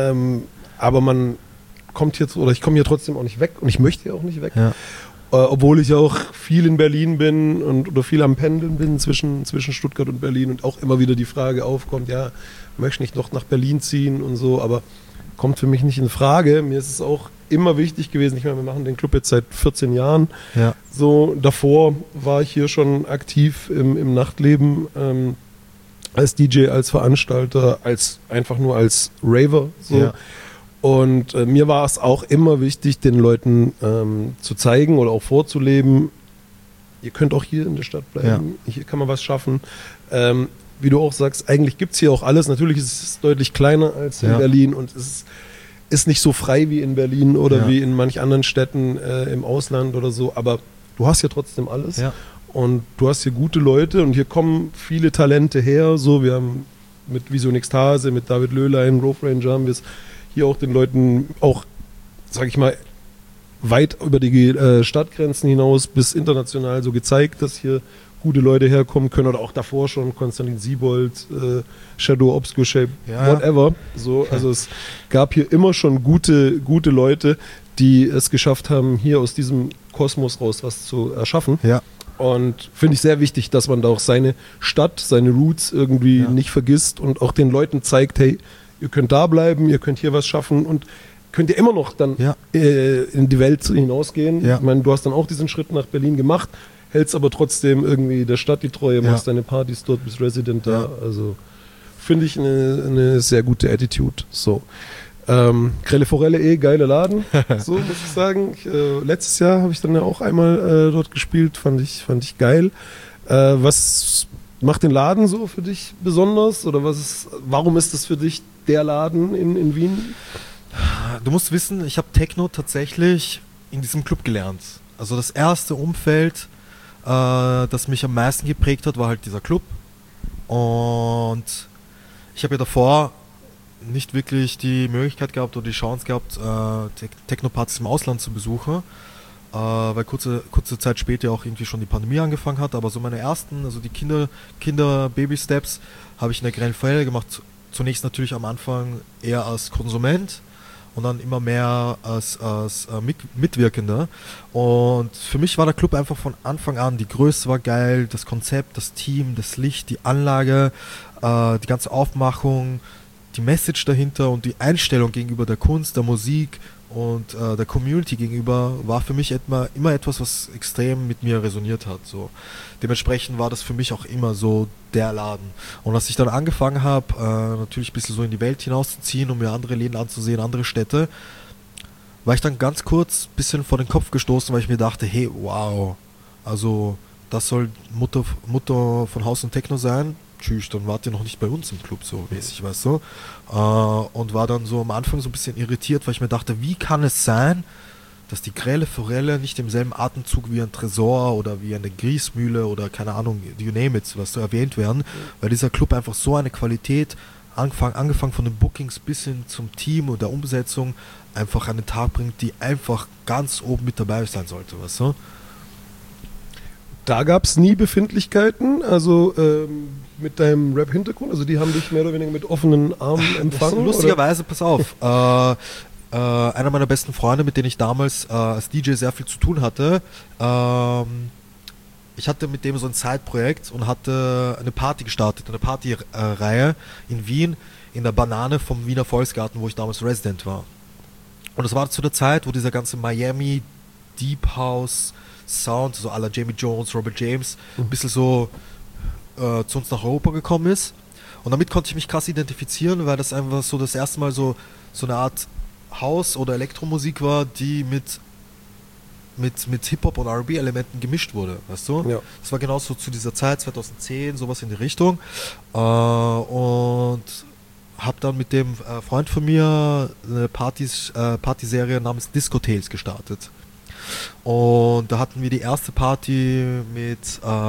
aber man kommt hier, oder ich komme hier trotzdem auch nicht weg und ich möchte hier auch nicht weg. Ja. Obwohl ich auch viel in Berlin bin oder viel am Pendeln bin zwischen Stuttgart und Berlin und auch immer wieder die Frage aufkommt, ja, möchte ich nicht noch nach Berlin ziehen und so, aber kommt für mich nicht in Frage. Mir ist es auch immer wichtig gewesen, ich meine, wir machen den Club jetzt seit 14 Jahren. Ja. So, davor war ich hier schon aktiv im Nachtleben, als DJ, als Veranstalter, einfach nur als Raver. So. Ja. Und mir war es auch immer wichtig, den Leuten zu zeigen oder auch vorzuleben, ihr könnt auch hier in der Stadt bleiben, hier kann man was schaffen. Wie du auch sagst, eigentlich gibt es hier auch alles. Natürlich ist es deutlich kleiner als in Berlin und es ist nicht so frei wie in Berlin oder wie in manch anderen Städten im Ausland oder so, aber du hast hier trotzdem alles. Ja. Und du hast hier gute Leute und hier kommen viele Talente her. So, wir haben mit Vision Ekstase, mit David Löhlein, Grove Ranger haben wir es hier auch den Leuten auch, sag ich mal, weit über die Stadtgrenzen hinaus bis international so gezeigt, dass hier gute Leute herkommen können oder auch davor schon Konstantin Siebold, Shadow, Obscure Shape, whatever. So, also es gab hier immer schon gute Leute, die es geschafft haben, hier aus diesem Kosmos raus was zu erschaffen. Ja. Und finde ich sehr wichtig, dass man da auch seine Stadt, seine Roots irgendwie nicht vergisst und auch den Leuten zeigt, hey, ihr könnt da bleiben, ihr könnt hier was schaffen und könnt ihr immer noch dann in die Welt hinausgehen. Ja. Ich meine, du hast dann auch diesen Schritt nach Berlin gemacht, hältst aber trotzdem irgendwie der Stadt die Treue, machst deine Partys dort, bist Resident da. Also finde ich eine sehr gute Attitude. So. Grelle Forelle, geiler Laden, so muss ich sagen. Letztes Jahr habe ich dann ja auch einmal dort gespielt, fand ich geil. Was macht den Laden so für dich besonders? Oder warum ist das für dich der Laden in Wien? Du musst wissen, ich habe Techno tatsächlich in diesem Club gelernt. Also das erste Umfeld, das mich am meisten geprägt hat, war halt dieser Club. Und ich habe ja davor nicht wirklich die Möglichkeit gehabt oder die Chance gehabt, Techno-Partys im Ausland zu besuchen, weil kurze Zeit später auch irgendwie schon die Pandemie angefangen hat. Aber so meine ersten, also die Kinder-Baby-Steps habe ich in der Grelle Forelle gemacht. Zunächst natürlich am Anfang eher als Konsument und dann immer mehr als Mitwirkender. Und für mich war der Club einfach von Anfang an, die Größe war geil, das Konzept, das Team, das Licht, die Anlage, die ganze Aufmachung, die Message dahinter und die Einstellung gegenüber der Kunst, der Musik und der Community gegenüber war für mich immer etwas, was extrem mit mir resoniert hat. So. Dementsprechend war das für mich auch immer so der Laden. Und als ich dann angefangen habe, natürlich ein bisschen so in die Welt hinauszuziehen, um mir andere Läden anzusehen, andere Städte, war ich dann ganz kurz ein bisschen vor den Kopf gestoßen, weil ich mir dachte, hey, wow, also das soll Mutter von Haus und Techno sein. Tschüss, dann wart ihr noch nicht bei uns im Club, so mäßig, weißt du? Und war dann so am Anfang so ein bisschen irritiert, weil ich mir dachte, wie kann es sein, dass die Grelle Forelle nicht im selben Atemzug wie ein Tresor oder wie eine Grießmühle oder keine Ahnung, you name it, was da erwähnt werden, weil dieser Club einfach so eine Qualität, angefangen von den Bookings bis hin zum Team und der Umsetzung, einfach an den Tag bringt, die einfach ganz oben mit dabei sein sollte, weißt du? Da gab es nie Befindlichkeiten, also mit deinem Rap-Hintergrund, also die haben dich mehr oder weniger mit offenen Armen empfangen? Lustigerweise, pass auf, einer meiner besten Freunde, mit denen ich damals als DJ sehr viel zu tun hatte, ich hatte mit dem so ein Zeitprojekt und hatte eine Party gestartet, eine Partyreihe in Wien, in der Banane vom Wiener Volksgarten, wo ich damals Resident war. Und das war zu der Zeit, wo dieser ganze Miami Deep House Sound, so à la Jamie Jones, Robert James, ein bisschen so zu uns nach Europa gekommen ist. Und damit konnte ich mich krass identifizieren, weil das einfach so das erste Mal so eine Art House- oder Elektromusik war, die mit Hip-Hop und R&B-Elementen gemischt wurde, weißt du? Ja. Das war genauso zu dieser Zeit, 2010, sowas in die Richtung. Und habe dann mit dem Freund von mir eine Partyserie namens Disco Tales gestartet. Und da hatten wir die erste Party mit,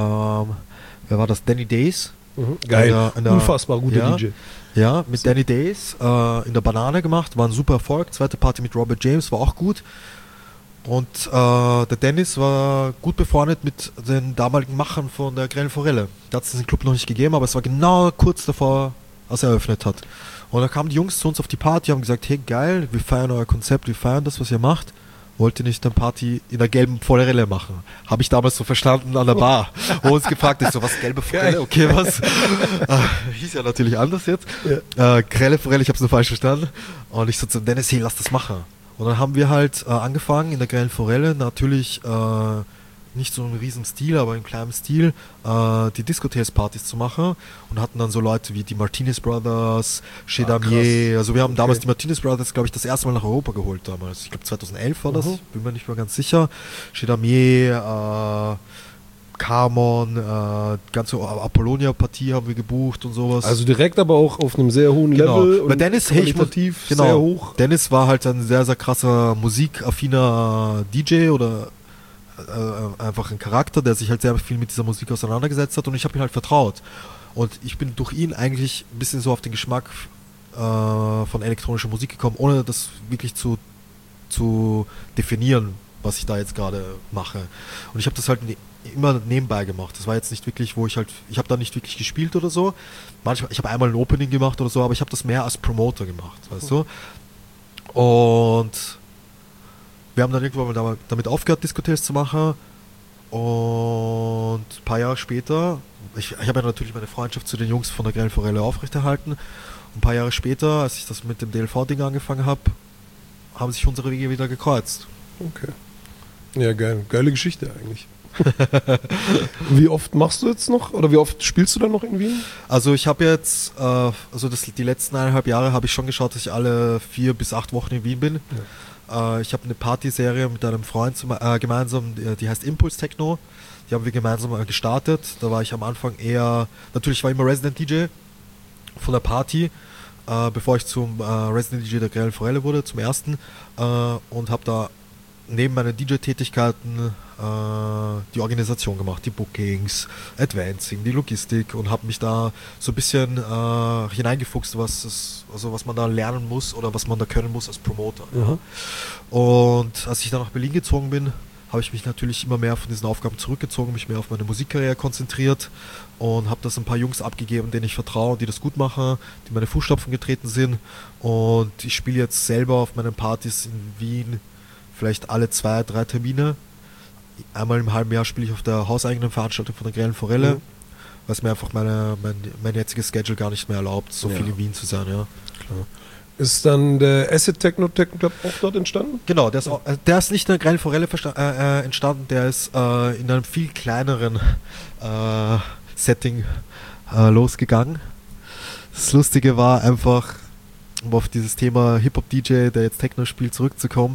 wer war das? Danny Days. Geil, unfassbar guter DJ. Ja, mit Danny Days in der Banane gemacht, war ein super Erfolg. Zweite Party mit Robert James, war auch gut. Und der Dennis war gut befreundet mit den damaligen Machern von der Grellen Forelle. Da hat es den Club noch nicht gegeben, aber es war genau kurz davor, als er eröffnet hat. Und da kamen die Jungs zu uns auf die Party, haben gesagt, hey geil, wir feiern euer Konzept, wir feiern das, was ihr macht. Wollt ihr nicht eine Party in der gelben Forelle machen? Habe ich damals so verstanden an der Bar. Wo uns gefragt ist, so was, gelbe Forelle, okay, was? Hieß ja natürlich anders jetzt. Ja. Grelle Forelle, ich habe es nur falsch verstanden. Und ich so zu Dennis, hey, lass das machen. Und dann haben wir halt angefangen in der Grellen Forelle, natürlich nicht so im riesen Stil, aber in kleinem Stil, die Disco-Tales-Partys zu machen und hatten dann so Leute wie die Martinez Brothers, Chez Damier, also wir haben damals die Martinez Brothers, glaube ich, das erste Mal nach Europa geholt damals. Ich glaube 2011 war das, bin mir nicht mehr ganz sicher. Chez Damier, Carmon, ganze Apollonia-Partie haben wir gebucht und sowas. Also direkt aber auch auf einem sehr hohen Level. Weil Dennis, qualitativ sehr hoch. Dennis war halt ein sehr, sehr krasser musikaffiner DJ oder einfach ein Charakter, der sich halt sehr viel mit dieser Musik auseinandergesetzt hat und ich habe ihm halt vertraut. Und ich bin durch ihn eigentlich ein bisschen so auf den Geschmack von elektronischer Musik gekommen, ohne das wirklich zu definieren, was ich da jetzt gerade mache. Und ich habe das halt immer nebenbei gemacht. Das war jetzt nicht wirklich, ich habe da nicht wirklich gespielt oder so. Manchmal, ich habe einmal ein Opening gemacht oder so, aber ich habe das mehr als Promoter gemacht, weißt du? Und wir haben dann irgendwann mal damit aufgehört, Disco-Tales zu machen und ein paar Jahre später, ich habe ja natürlich meine Freundschaft zu den Jungs von der Grellen Forelle aufrechterhalten. Ein paar Jahre später, als ich das mit dem DLV-Ding angefangen habe, haben sich unsere Wege wieder gekreuzt. Okay. Ja, geil. Geile Geschichte eigentlich. Wie oft machst du jetzt noch oder wie oft spielst du dann noch in Wien? Also ich habe jetzt, die letzten 1,5 Jahre habe ich schon geschaut, dass ich alle 4 bis 8 Wochen in Wien bin. Ja. Ich habe eine Partyserie mit einem Freund gemeinsam, die heißt Impulse Techno. Die haben wir gemeinsam gestartet. Da war ich am Anfang natürlich war ich immer Resident DJ von der Party, bevor ich zum Resident DJ der Grellen Forelle wurde, zum ersten. Und habe da neben meinen DJ-Tätigkeiten die Organisation gemacht, die Bookings, Advancing, die Logistik und habe mich da so ein bisschen hineingefuchst, was man da lernen muss oder was man da können muss als Promoter. Ja. Und als ich dann nach Berlin gezogen bin, habe ich mich natürlich immer mehr von diesen Aufgaben zurückgezogen, mich mehr auf meine Musikkarriere konzentriert und habe das ein paar Jungs abgegeben, denen ich vertraue, die das gut machen, die meine Fußstapfen getreten sind. Und ich spiele jetzt selber auf meinen Partys in Wien vielleicht alle 2-3 Termine. Einmal im halben Jahr spiele ich auf der hauseigenen Veranstaltung von der Grellen Forelle, weil es mir einfach mein jetziges Schedule gar nicht mehr erlaubt, so viel in Wien zu sein. Ja. Klar. Ist dann der Acid Techno Club auch dort entstanden? Genau, der ist nicht in der Grellen Forelle entstanden, der ist in einem viel kleineren Setting losgegangen. Das Lustige war einfach, um auf dieses Thema Hip-Hop-DJ, der jetzt Techno spielt, zurückzukommen.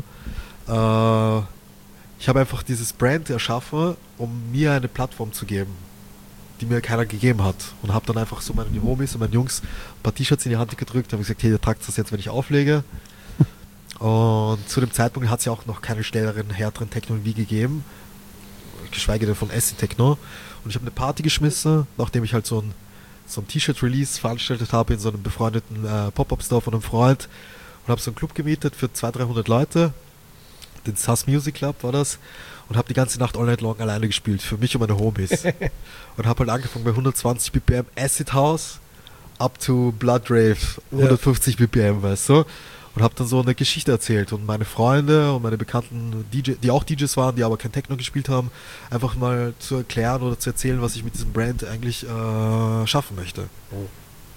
Ich habe einfach dieses Brand erschaffen, um mir eine Plattform zu geben, die mir keiner gegeben hat. Und habe dann einfach so meinen Homies und meinen Jungs ein paar T-Shirts in die Hand gedrückt, habe gesagt, hey, ihr tragt das jetzt, wenn ich auflege. Und zu dem Zeitpunkt hat es ja auch noch keine schnelleren, härteren Technologie gegeben, geschweige denn von Acid Techno. Und ich habe eine Party geschmissen, nachdem ich halt so ein T-Shirt-Release veranstaltet habe in so einem befreundeten Pop-Up-Store von einem Freund und habe so einen Club gemietet für 200-300 Leute. Den Sus Music Club war das und habe die ganze Nacht all night long alleine gespielt, für mich und meine Homies. Und habe halt angefangen bei 120 BPM Acid House up to Blood Rave, 150 BPM, weißt du? Und habe dann so eine Geschichte erzählt und meine Freunde und meine bekannten DJ, die auch DJs waren, die aber kein Techno gespielt haben, einfach mal zu erklären oder zu erzählen, was ich mit diesem Brand eigentlich schaffen möchte. Oh.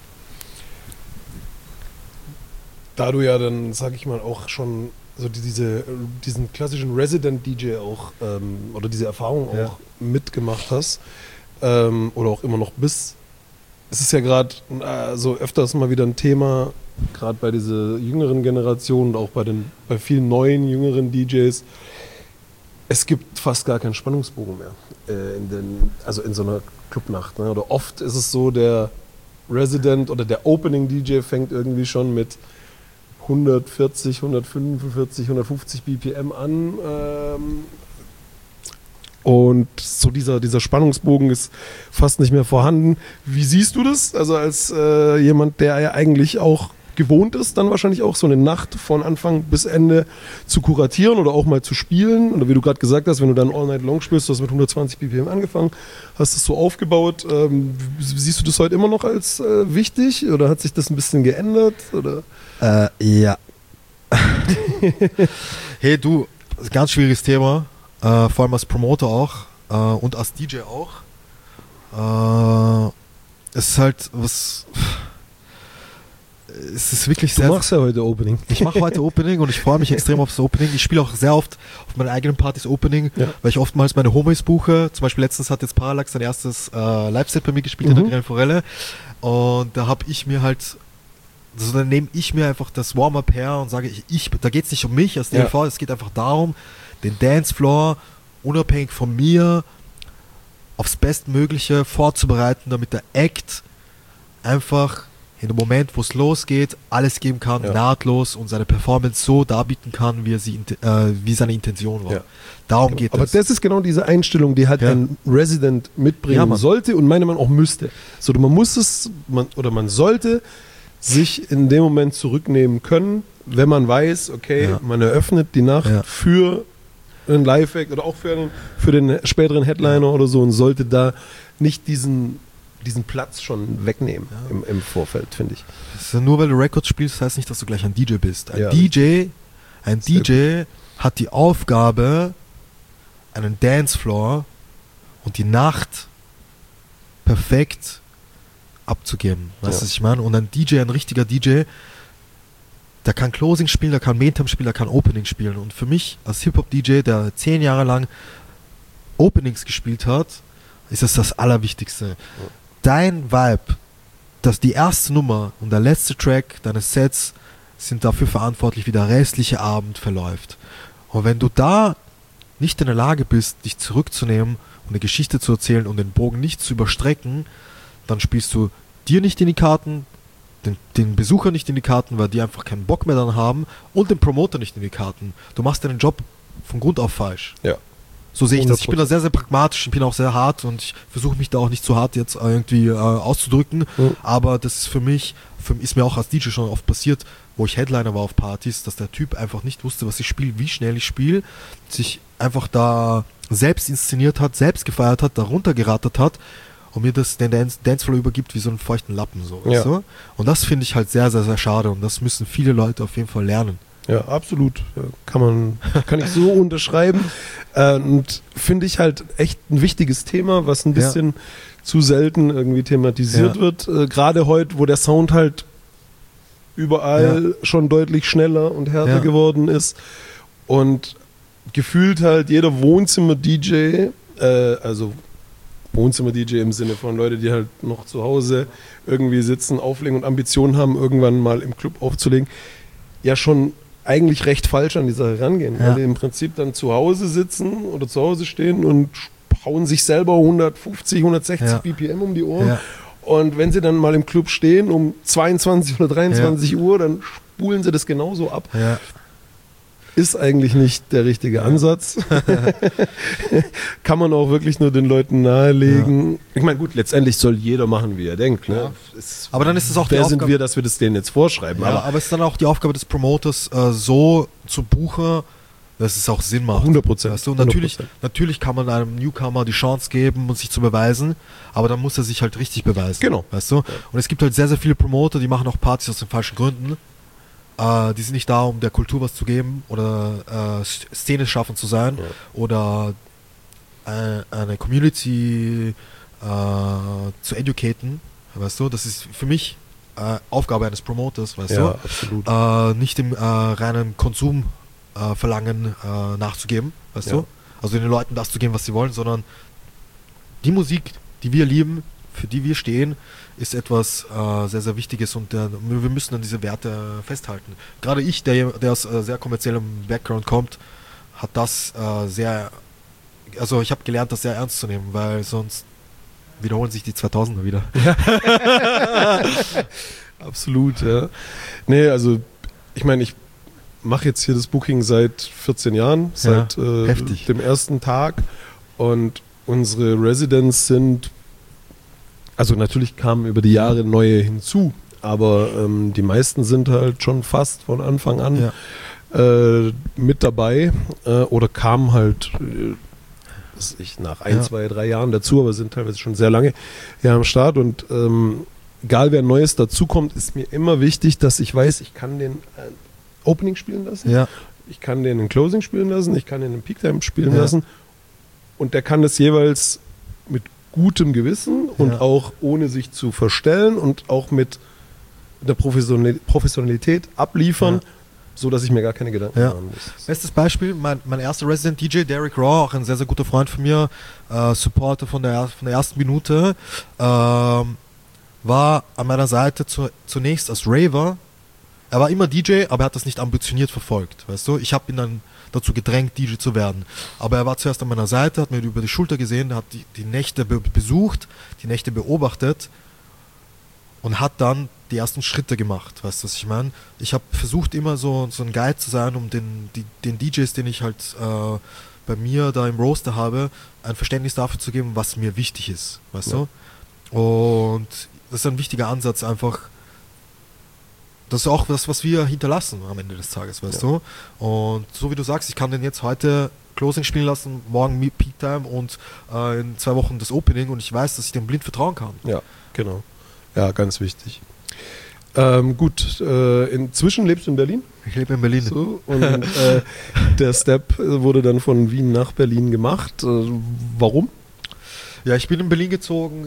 Da du ja dann, sag ich mal, auch schon so diesen klassischen Resident DJ auch oder diese Erfahrung auch mitgemacht hast oder auch immer noch bist, es ist ja gerade so öfters mal wieder ein Thema, gerade bei dieser jüngeren Generation und auch bei vielen neuen jüngeren DJs. Es gibt fast gar keinen Spannungsbogen mehr in so einer Clubnacht. Ne? Oder oft ist es so, der Resident oder der Opening DJ fängt irgendwie schon mit 140, 145, 150 BPM an. Und so dieser Spannungsbogen ist fast nicht mehr vorhanden. Wie siehst du das? Also als jemand, der ja eigentlich auch gewohnt ist, dann wahrscheinlich auch so eine Nacht von Anfang bis Ende zu kuratieren oder auch mal zu spielen. Oder wie du gerade gesagt hast, wenn du dann All Night Long spielst, du hast mit 120 BPM angefangen, hast es so aufgebaut. Siehst du das heute immer noch als wichtig oder hat sich das ein bisschen geändert? Oder? Ja. Hey du, ganz schwieriges Thema, vor allem als Promoter auch und als DJ auch. Es ist halt was... Es ist wirklich sehr... Du machst ja heute Opening. Ich mache heute Opening und ich freue mich extrem aufs Opening. Ich spiele auch sehr oft auf meinen eigenen Partys Opening, weil ich oftmals meine Homies buche. Zum Beispiel letztens hat jetzt Parallax sein erstes Live-Set bei mir gespielt in der Gran Forelle. Und da habe ich mir halt... Also dann nehme ich mir einfach das Warm-Up her und sage, da geht es nicht um mich als DLV, es geht einfach darum, den Dancefloor unabhängig von mir aufs Bestmögliche vorzubereiten, damit der Act einfach in dem Moment, wo es losgeht, alles geben kann, nahtlos und seine Performance so darbieten kann, wie seine Intention war. Ja. Darum geht es. Aber das ist genau diese Einstellung, die halt ein Resident mitbringen sollte und meiner Meinung nach auch müsste. So, man sollte sich in dem Moment zurücknehmen können, wenn man weiß, okay, man eröffnet die Nacht für einen Live-Act oder auch für den späteren Headliner oder so und sollte da nicht diesen Platz schon wegnehmen im Vorfeld, finde ich. Also nur weil du Records spielst, heißt nicht, dass du gleich ein DJ bist. Ein DJ hat die Aufgabe, einen Dancefloor und die Nacht perfekt abzugeben. Weißt du, was ich meine? Und ein richtiger DJ, der kann Closing spielen, der kann Main-Time spielen, der kann Opening spielen. Und für mich als Hip-Hop-DJ, der 10 Jahre lang Openings gespielt hat, ist das Allerwichtigste. Ja. Dein Vibe, dass die erste Nummer und der letzte Track deines Sets sind dafür verantwortlich, wie der restliche Abend verläuft. Und wenn du da nicht in der Lage bist, dich zurückzunehmen und eine Geschichte zu erzählen und den Bogen nicht zu überstrecken, dann spielst du dir nicht in die Karten, den Besucher nicht in die Karten, weil die einfach keinen Bock mehr dann haben und den Promoter nicht in die Karten. Du machst deinen Job von Grund auf falsch. Ja. So sehe ich das. Ich bin da sehr, sehr pragmatisch, ich bin auch sehr hart und ich versuche mich da auch nicht zu hart jetzt irgendwie auszudrücken, aber das ist für mich, ist mir auch als DJ schon oft passiert, wo ich Headliner war auf Partys, dass der Typ einfach nicht wusste, was ich spiele, wie schnell ich spiele, sich einfach da selbst inszeniert hat, selbst gefeiert hat, da runtergerattert hat und mir den Dancefloor übergibt wie so einen feuchten Lappen. So, weißt du? Und das finde ich halt sehr, sehr, sehr schade und das müssen viele Leute auf jeden Fall lernen. Ja, absolut. Kann ich so unterschreiben. Und finde ich halt echt ein wichtiges Thema, was ein bisschen zu selten irgendwie thematisiert wird. Gerade heute, wo der Sound halt überall schon deutlich schneller und härter geworden ist. Und gefühlt halt jeder Wohnzimmer-DJ, also Wohnzimmer-DJ im Sinne von Leute, die halt noch zu Hause irgendwie sitzen, auflegen und Ambitionen haben, irgendwann mal im Club aufzulegen, ja schon eigentlich recht falsch an die Sache rangehen, weil die im Prinzip dann zu Hause sitzen oder zu Hause stehen und hauen sich selber 150, 160 BPM um die Ohren und wenn sie dann mal im Club stehen um 22 oder 23 Uhr, dann spulen sie das genauso ab. Ja. Ist eigentlich nicht der richtige Ansatz. Kann man auch wirklich nur den Leuten nahelegen. Ja. Ich meine, gut, letztendlich soll jeder machen, wie er denkt. Ne? Ja. Aber dann ist es auch die Aufgabe... Wer sind wir, dass wir das denen jetzt vorschreiben? Ja, aber es ist dann auch die Aufgabe des Promoters, so zu buchen, dass es auch Sinn macht. 100%. Weißt du? Und natürlich kann man einem Newcomer die Chance geben, sich zu beweisen, aber dann muss er sich halt richtig beweisen. Genau. Weißt du? Ja. Und es gibt halt sehr, sehr viele Promoter, die machen auch Partys aus den falschen Gründen. Die sind nicht da, um der Kultur was zu geben oder Szene schaffen zu sein oder eine Community zu educaten, weißt du, das ist für mich Aufgabe eines Promoters, weißt du, absolut. Nicht dem reinen Konsum Verlangen nachzugeben, weißt du, also den Leuten das zu geben, was sie wollen, sondern die Musik, die wir lieben, für die wir stehen, ist etwas sehr, sehr Wichtiges und wir müssen an diese Werte festhalten. Gerade ich, der aus sehr kommerziellem Background kommt, hat das also ich habe gelernt, das sehr ernst zu nehmen, weil sonst wiederholen sich die 2000er wieder. Absolut, ja. Nee, also ich meine, ich mache jetzt hier das Booking seit 14 Jahren, seit dem ersten Tag, und unsere Residents sind, also natürlich kamen über die Jahre neue hinzu, aber die meisten sind halt schon fast von Anfang an mit dabei oder kamen halt nach 1, 2, 3 Jahren dazu, aber sind teilweise schon sehr lange hier am Start, und egal wer Neues dazukommt, ist mir immer wichtig, dass ich weiß, ich kann den Opening spielen lassen, ich kann den in Closing spielen lassen, ich kann den in Peak Time spielen lassen, und der kann das jeweils mit gutem Gewissen und auch ohne sich zu verstellen und auch mit der Professionalität abliefern, so dass ich mir gar keine Gedanken machen muss. Bestes Beispiel, mein erster Resident DJ, Derek Raw, auch ein sehr, sehr guter Freund von mir, Supporter von der ersten Minute, war an meiner Seite zunächst als Raver. Er war immer DJ, aber er hat das nicht ambitioniert verfolgt, weißt du? Ich habe ihn dann dazu gedrängt, DJ zu werden. Aber er war zuerst an meiner Seite, hat mir über die Schulter gesehen, hat die Nächte besucht, die Nächte beobachtet und hat dann die ersten Schritte gemacht, weißt du, was ich meine? Ich habe versucht, immer so ein Guide zu sein, um den DJs, den ich halt bei mir da im Roaster habe, ein Verständnis dafür zu geben, was mir wichtig ist, weißt du? Und das ist ein wichtiger Ansatz, einfach. Das ist auch das, was wir hinterlassen am Ende des Tages, weißt du? Und so wie du sagst, ich kann den jetzt heute Closing spielen lassen, morgen Peak Time und in 2 Wochen das Opening, und ich weiß, dass ich dem blind vertrauen kann. Ja, genau. Ja, ganz wichtig. Gut, inzwischen lebst du in Berlin? Ich lebe in Berlin. So, und der Step wurde dann von Wien nach Berlin gemacht. Warum? Ja, ich bin in Berlin gezogen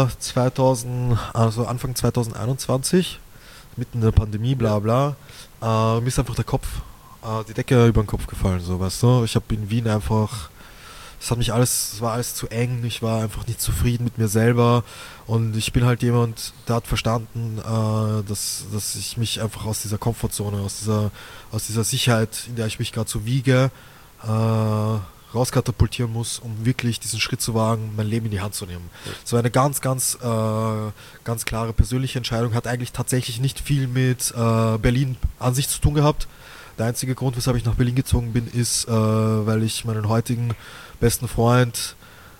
Anfang 2021, mitten in der Pandemie, bla bla. Mir ist einfach die Decke über den Kopf gefallen, so, weißt du. Ich habe in Wien einfach, es war alles zu eng, ich war einfach nicht zufrieden mit mir selber, und ich bin halt jemand, der hat verstanden, dass ich mich einfach aus dieser Komfortzone, aus dieser Sicherheit, in der ich mich gerade so wiege, rauskatapultieren muss, um wirklich diesen Schritt zu wagen, mein Leben in die Hand zu nehmen. Das war eine ganz, ganz, ganz klare persönliche Entscheidung, hat eigentlich tatsächlich nicht viel mit Berlin an sich zu tun gehabt. Der einzige Grund, weshalb ich nach Berlin gezogen bin, ist, weil ich meinen heutigen besten Freund,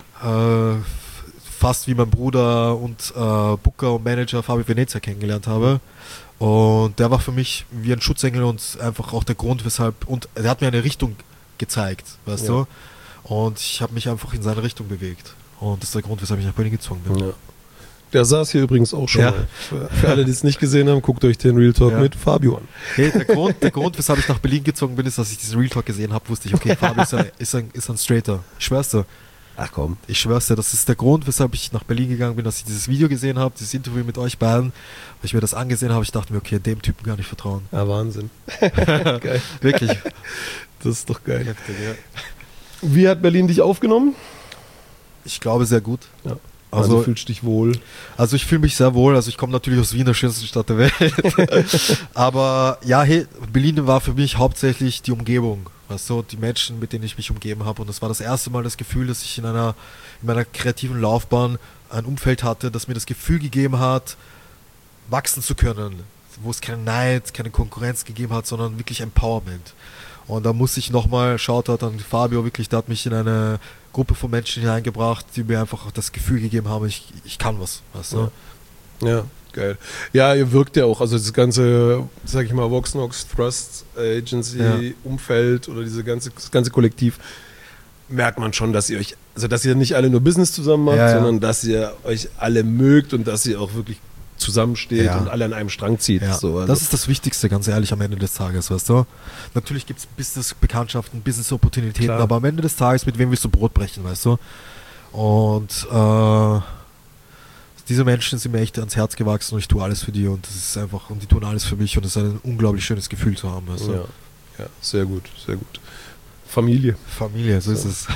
fast wie mein Bruder und Booker und Manager Fabio Venezia kennengelernt habe. Und der war für mich wie ein Schutzengel und einfach auch der Grund, weshalb, und er hat mir eine Richtung gezeigt, weißt du? Und ich habe mich einfach in seine Richtung bewegt. Und das ist der Grund, weshalb ich nach Berlin gezogen bin. Ja. Der saß hier übrigens auch schon mal. Für alle, die es nicht gesehen haben, guckt euch den Real Talk mit Fabio an. Hey, der Grund, weshalb ich nach Berlin gezogen bin, ist, dass ich diesen Real Talk gesehen habe, wusste ich, okay, Fabio ist ein Straighter. Ich schwör's dir. Ach komm. Ich schwör's dir, das ist der Grund, weshalb ich nach Berlin gegangen bin, dass ich dieses Video gesehen habe, dieses Interview mit euch beiden, weil ich mir das angesehen habe, ich dachte mir, okay, dem Typen gar nicht vertrauen. Ja, Wahnsinn. Geil. Wirklich. Das ist doch geil. Heftig, ja. Wie hat Berlin dich aufgenommen? Ich glaube, sehr gut. Ja. Also fühlst du dich wohl? Also ich fühle mich sehr wohl. Also ich komme natürlich aus Wien, der schönsten Stadt der Welt. Aber ja, hey, Berlin war für mich hauptsächlich die Umgebung. Weißt du, die Menschen, mit denen ich mich umgeben habe. Und das war das erste Mal das Gefühl, dass ich in meiner kreativen Laufbahn ein Umfeld hatte, das mir das Gefühl gegeben hat, wachsen zu können. Wo es keinen Neid, keine Konkurrenz gegeben hat, sondern wirklich Empowerment. Und da muss ich nochmal, Shoutout an Fabio, wirklich, der hat mich in eine Gruppe von Menschen hineingebracht, die mir einfach auch das Gefühl gegeben haben, ich kann was, weißt du? Ja, geil. Ja, ihr wirkt ja auch, also das ganze, sag ich mal, Voxnox Trust Agency Umfeld oder das ganze Kollektiv, merkt man schon, dass ihr euch, also dass ihr nicht alle nur Business zusammen macht, sondern dass ihr euch alle mögt und dass ihr auch wirklich zusammensteht und alle an einem Strang zieht. Ja. So, also. Das ist das Wichtigste, ganz ehrlich, am Ende des Tages, weißt du? Natürlich gibt es Business-Bekanntschaften, Business-Opportunitäten, aber am Ende des Tages, mit wem willst du Brot brechen, weißt du? Und diese Menschen sind mir echt ans Herz gewachsen und ich tue alles für die, und das ist einfach, und die tun alles für mich, und es ist ein unglaublich schönes Gefühl zu haben, weißt du? Ja, sehr gut, sehr gut. Familie, so ist es.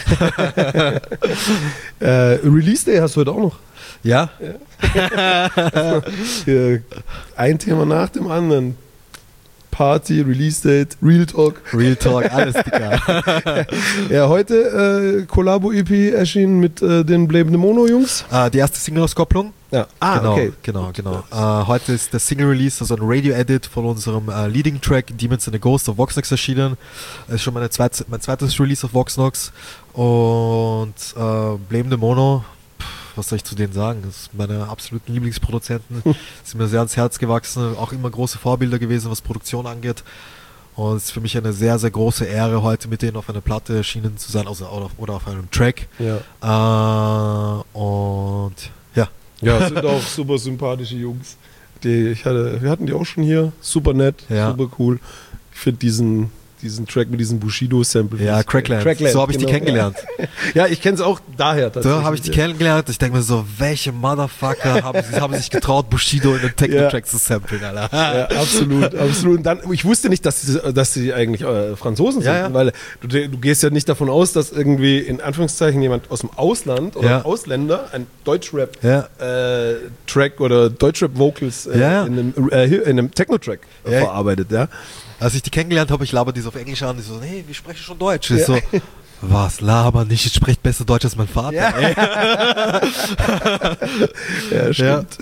Release Day hast du heute auch noch. Ja? Ein Thema nach dem anderen. Party, Release-Date, Real Talk. Real Talk, alles, Digga. Ja, heute Collabo-EP erschienen mit den Blame the Mono-Jungs. Die erste Single-Auskopplung. Ja. Genau, Okay. genau. Heute ist der Single-Release, also ein Radio-Edit von unserem Leading-Track Demons and the Ghost auf Voxnox erschienen. Das ist schon mein zweites Release auf Voxnox. Und Blame the Mono, was soll ich zu denen sagen? Das sind meine absoluten Lieblingsproduzenten. Sind mir sehr ans Herz gewachsen, auch immer große Vorbilder gewesen, was Produktion angeht. Und es ist für mich eine sehr, sehr große Ehre, heute mit denen auf einer Platte erschienen zu sein, also, oder auf einem Track. Ja. Und ja. Ja, es sind auch super sympathische Jungs. Wir hatten die auch schon hier. Super nett, Ja. super cool. Ich finde diesen Track mit diesem Bushido-Sample. Ja, Crackland. So habe ich die kennengelernt. Ja, ich kenne es auch daher tatsächlich. Da habe ich die kennengelernt. Ich denke mir so, welche Motherfucker haben sich getraut, Bushido in den Techno-Track zu samplen, Alter. Ja, absolut. Und dann, ich wusste nicht, dass sie eigentlich Franzosen sind, Ja. weil du gehst ja nicht davon aus, dass irgendwie in Anführungszeichen jemand aus dem Ausland oder Ja. Ausländer ein Deutschrap Ja. Track oder Deutschrap-Vocals in einem Techno-Track Ja. verarbeitet, ja. Als ich die kennengelernt habe, ich laber die so auf Englisch an, die so, hey, wir sprechen schon Deutsch. Ich so, was, laber nicht, ich spreche besser Deutsch als mein Vater. Ja. Ey. Ja, stimmt.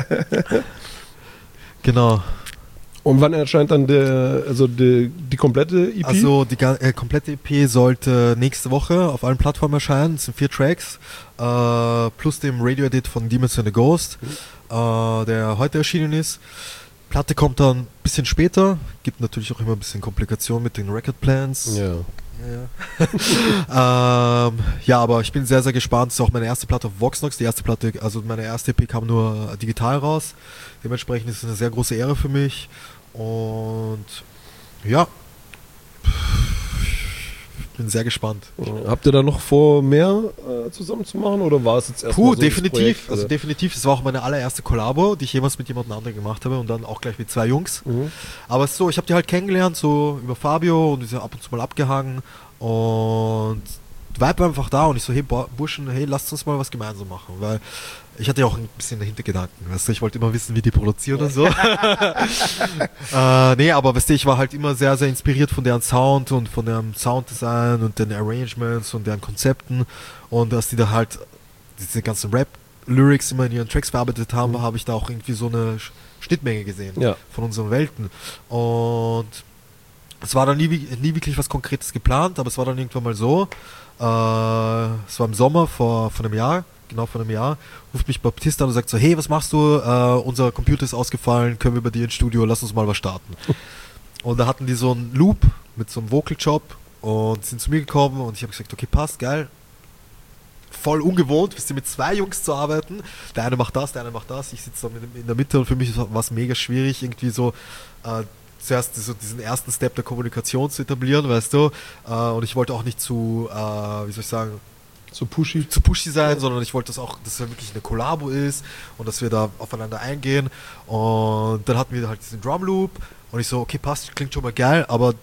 Genau. Und wann erscheint dann die komplette EP? Also die komplette EP sollte nächste Woche auf allen Plattformen erscheinen. Es sind 4 Tracks, plus dem Radio-Edit von Demons and the Ghost, der heute erschienen ist. Platte kommt dann ein bisschen später, gibt natürlich auch immer ein bisschen Komplikationen mit den Record Plans. Ja. Ja, aber ich bin sehr, sehr gespannt. Das ist auch meine erste Platte auf Voxnox. Meine erste EP kam nur digital raus. Dementsprechend ist es eine sehr große Ehre für mich. Und ja, ich bin sehr gespannt. Habt ihr da noch vor, mehr zusammen zu machen oder war es jetzt erstmal so Definitiv. das Projekt, Also definitiv. Es war auch meine allererste Kollabo, die ich jemals mit jemandem anderen gemacht habe und dann auch gleich mit 2 Jungs. Mhm. Aber es ist so, ich habe die halt kennengelernt, so über Fabio und die sind ab und zu mal abgehangen und Vibe war einfach da und ich so, hey Burschen, hey, lasst uns mal was gemeinsam machen, weil ich hatte ja auch ein bisschen Hintergedanken, weißt du, ich wollte immer wissen, wie die produzieren und so. Nee, aber weißt du, ich war halt immer sehr, sehr inspiriert von deren Sound und von deren Sounddesign und den Arrangements und deren Konzepten und dass die da halt diese ganzen Rap-Lyrics immer in ihren Tracks verarbeitet haben, habe ich da auch irgendwie so eine Schnittmenge gesehen von unseren Welten und es war dann nie wirklich was Konkretes geplant, aber es war dann irgendwann mal so, es war im Sommer vor einem Jahr, ruft mich Baptiste an und sagt so, hey, was machst du? Unser Computer ist ausgefallen, können wir bei dir ins Studio, lass uns mal was starten. Und da hatten die so einen Loop mit so einem Vocal-Job und sind zu mir gekommen und ich habe gesagt, okay, passt, geil. Voll ungewohnt, wisst ihr, mit 2 Jungs zu arbeiten. Der eine macht das, der andere macht das. Ich sitze dann in der Mitte und für mich war es mega schwierig, irgendwie so zuerst diesen ersten Step der Kommunikation zu etablieren, weißt du. Und ich wollte auch nicht zu, wie soll ich sagen, zu pushy sein, sondern ich wollte dass es wirklich eine Kollabo ist und dass wir da aufeinander eingehen. Und dann hatten wir halt diesen Drum Loop und ich so, okay, passt, klingt schon mal geil, aber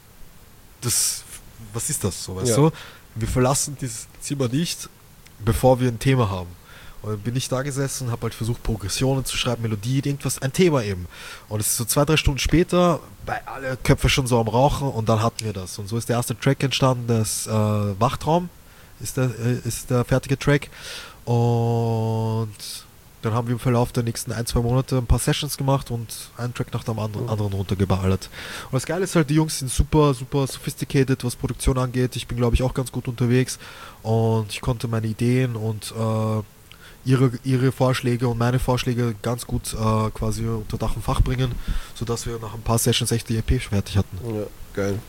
was ist das so, weißt du? Wir verlassen dieses Zimmer nicht, bevor wir ein Thema haben. Und dann bin ich da gesessen und habe halt versucht, Progressionen zu schreiben, Melodie, irgendwas, ein Thema eben. Und es ist so 2-3 Stunden später, bei alle Köpfe schon so am Rauchen und dann hatten wir das. Und so ist der erste Track entstanden, das Wachtraum ist der fertige Track. Und dann haben wir im Verlauf der nächsten 1-2 Monate ein paar Sessions gemacht und einen Track nach dem anderen runtergeballert. Und das Geile ist halt, die Jungs sind super, super sophisticated, was Produktion angeht. Ich bin, glaube ich, auch ganz gut unterwegs und ich konnte meine Ideen und ihre Vorschläge und meine Vorschläge ganz gut quasi unter Dach und Fach bringen, sodass wir nach ein paar Sessions echt die EP fertig hatten. Ja, geil.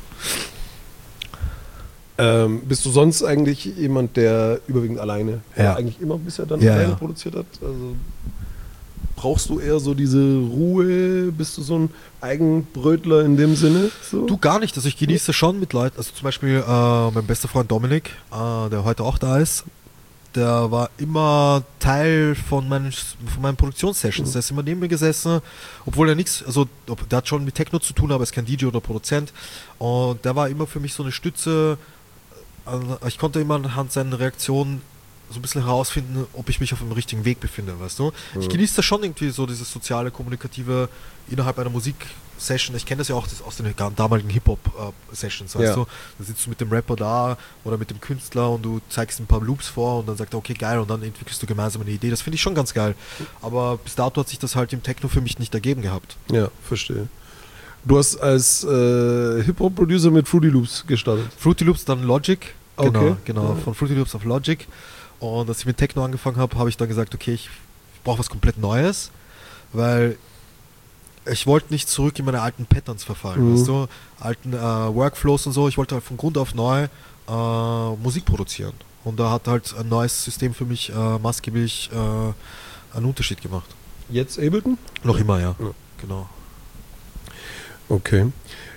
Bist du sonst eigentlich jemand, der überwiegend alleine, eigentlich immer bisher dann alleine produziert hat? Also brauchst du eher so diese Ruhe? Bist du so ein Eigenbrötler in dem Sinne? So? Du gar nicht, also ich genieße schon mit Leuten, also zum Beispiel mein bester Freund Dominik, der heute auch da ist, der war immer Teil von meinen Produktionssessions. Der ist immer neben mir gesessen, obwohl er nichts, also der hat schon mit Techno zu tun, aber ist kein DJ oder Produzent. Und der war immer für mich so eine Stütze. Also ich konnte immer anhand seiner Reaktionen so ein bisschen herausfinden, ob ich mich auf dem richtigen Weg befinde, weißt du? Ich genieße das schon irgendwie so, dieses soziale, kommunikative innerhalb einer Musik-Session. Ich kenne das ja auch aus den damaligen Hip-Hop-Sessions, weißt du? Da sitzt du mit dem Rapper da oder mit dem Künstler und du zeigst ein paar Loops vor und dann sagt er, okay, geil, und dann entwickelst du gemeinsam eine Idee. Das finde ich schon ganz geil. Aber bis dato hat sich das halt im Techno für mich nicht ergeben gehabt. Ja, verstehe. Du hast als Hip-Hop-Producer mit Fruity Loops gestartet. Fruity Loops, dann Logic. Okay. Genau. Von Fruity Loops auf Logic. Und als ich mit Techno angefangen habe, habe ich dann gesagt, okay, ich brauche was komplett Neues, weil ich wollte nicht zurück in meine alten Patterns verfallen, weißt du, alten Workflows und so. Ich wollte halt von Grund auf neu Musik produzieren. Und da hat halt ein neues System für mich maßgeblich einen Unterschied gemacht. Jetzt Ableton? Noch immer, ja. Genau. Okay.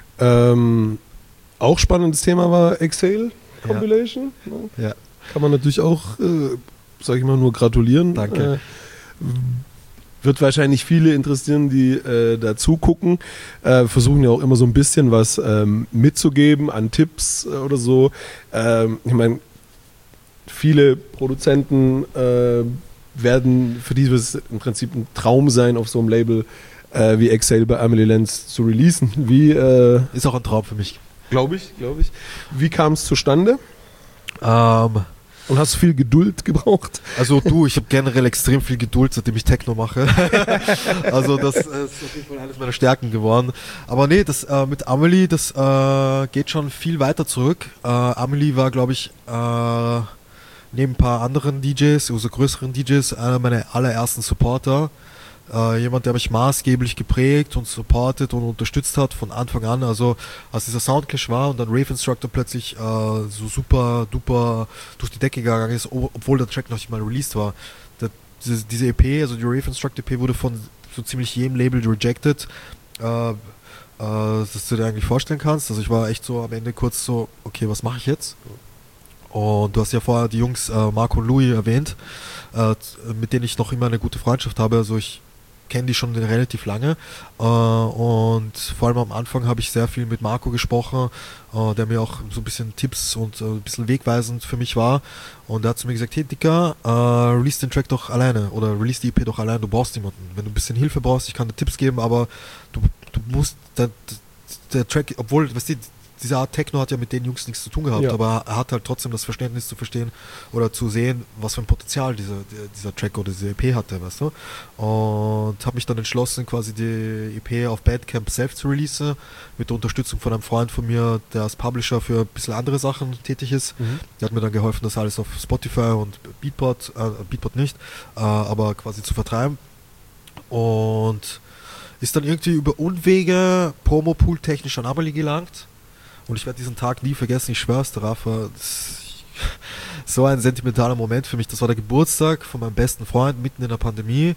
Auch spannendes Thema war Exhale Compilation. Ja. Kann man natürlich auch, sag ich mal, nur gratulieren. Danke. Wird wahrscheinlich viele interessieren, die dazu gucken. Versuchen ja auch immer so ein bisschen was mitzugeben an Tipps oder so. Ich meine, viele Produzenten werden, für die wird es im Prinzip ein Traum sein, auf so einem Label wie Exhale bei Amelie Lenz zu releasen. Ist auch ein Traum für mich. Glaube ich. Wie kam es zustande? Und hast du viel Geduld gebraucht? Also ich habe generell extrem viel Geduld, seitdem ich Techno mache. Also das ist auf jeden Fall eines meiner Stärken geworden. Aber nee, das mit Amelie, das geht schon viel weiter zurück. Amelie war, glaube ich, neben ein paar anderen DJs, also größeren DJs, einer meiner allerersten Supporter. Jemand, der mich maßgeblich geprägt und supportet und unterstützt hat von Anfang an. Also als dieser Soundclash war und dann Rave Instructor plötzlich so super duper durch die Decke gegangen ist, obwohl der Track noch nicht mal released war. Diese EP, also die Rave Instructor EP, wurde von so ziemlich jedem Label rejected. Dass du dir eigentlich vorstellen kannst. Also ich war echt so am Ende kurz so, okay, was mache ich jetzt? Und du hast ja vorher die Jungs Marco und Louis erwähnt, mit denen ich noch immer eine gute Freundschaft habe. Also ich kenne die schon relativ lange und vor allem am Anfang habe ich sehr viel mit Marco gesprochen, der mir auch so ein bisschen Tipps und ein bisschen wegweisend für mich war, und er hat zu mir gesagt, hey Dicker, release den Track doch alleine oder release die EP doch alleine, du brauchst niemanden. Wenn du ein bisschen Hilfe brauchst, ich kann dir Tipps geben, aber du musst, der Track, obwohl, weißt du, diese Art Techno hat ja mit den Jungs nichts zu tun gehabt, aber er hat halt trotzdem das Verständnis zu verstehen oder zu sehen, was für ein Potenzial dieser Track oder diese EP hatte, weißt du? Und habe mich dann entschlossen, quasi die EP auf Bandcamp selbst zu releasen, mit der Unterstützung von einem Freund von mir, der als Publisher für ein bisschen andere Sachen tätig ist. Der hat mir dann geholfen, das alles auf Spotify und Beatport nicht, aber quasi zu vertreiben. Und ist dann irgendwie über Unwege Promo-Pool-technisch an Amelie gelangt. Und ich werde diesen Tag nie vergessen, ich schwör's dir, Rafa. So ein sentimentaler Moment für mich. Das war der Geburtstag von meinem besten Freund, mitten in der Pandemie.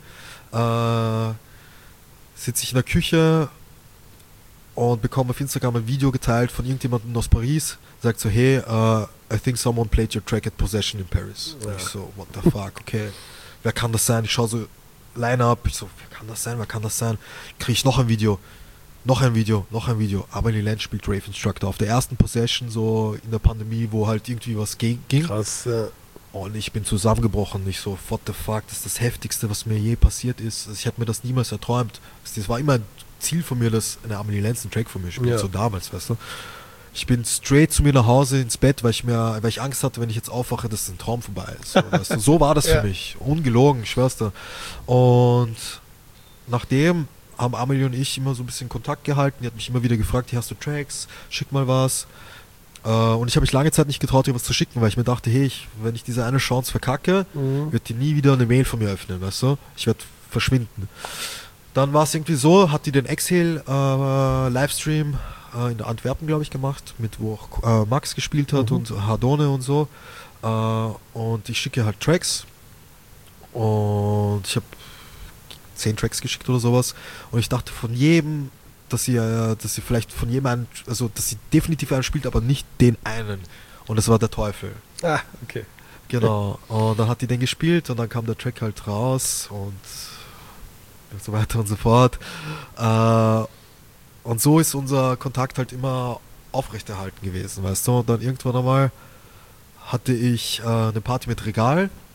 Sitze ich in der Küche und bekomme auf Instagram ein Video geteilt von irgendjemandem aus Paris. Sagt so, hey, I think someone played your track at Possession in Paris. Und ich so, what the fuck, okay. Wer kann das sein? Ich schaue so Line-Up. Ich so, wer kann das sein? Kriege ich noch ein Video. Noch ein Video. Amelie Lenz spielt Rave Instructor auf der ersten Possession, so in der Pandemie, wo halt irgendwie was ging. Krass, ja. Und ich bin zusammengebrochen. Ich so, what the fuck, das ist das Heftigste, was mir je passiert ist. Also ich hätte mir das niemals erträumt. Das war immer ein Ziel von mir, dass eine Amelie Lenz einen Track von mir spielt, so damals, weißt du. Ich bin straight zu mir nach Hause ins Bett, weil ich Angst hatte, wenn ich jetzt aufwache, dass ein Traum vorbei ist. So, weißt du? So war das für mich. Ungelogen, ich schwör's dir. Und nachdem haben Amelie und ich immer so ein bisschen Kontakt gehalten. Die hat mich immer wieder gefragt, hier hast du Tracks, schick mal was. Und ich habe mich lange Zeit nicht getraut, ihr was zu schicken, weil ich mir dachte, hey, wenn ich diese eine Chance verkacke, wird die nie wieder eine Mail von mir öffnen, weißt du? Ich werde verschwinden. Dann war es irgendwie so, hat die den Exhale Livestream in Antwerpen, glaube ich, gemacht, wo auch Max gespielt hat und Hardone und so. Und ich schicke halt Tracks. Und ich habe 10 Tracks geschickt oder sowas, und ich dachte von jedem, dass sie vielleicht von jemandem, also dass sie definitiv einen spielt, aber nicht den einen, und das war der Teufel. Ah, okay. Genau, und dann hat die den gespielt und dann kam der Track halt raus und so weiter und so fort, und so ist unser Kontakt halt immer aufrechterhalten gewesen, weißt du, und dann irgendwann einmal hatte ich eine Party mit Regal,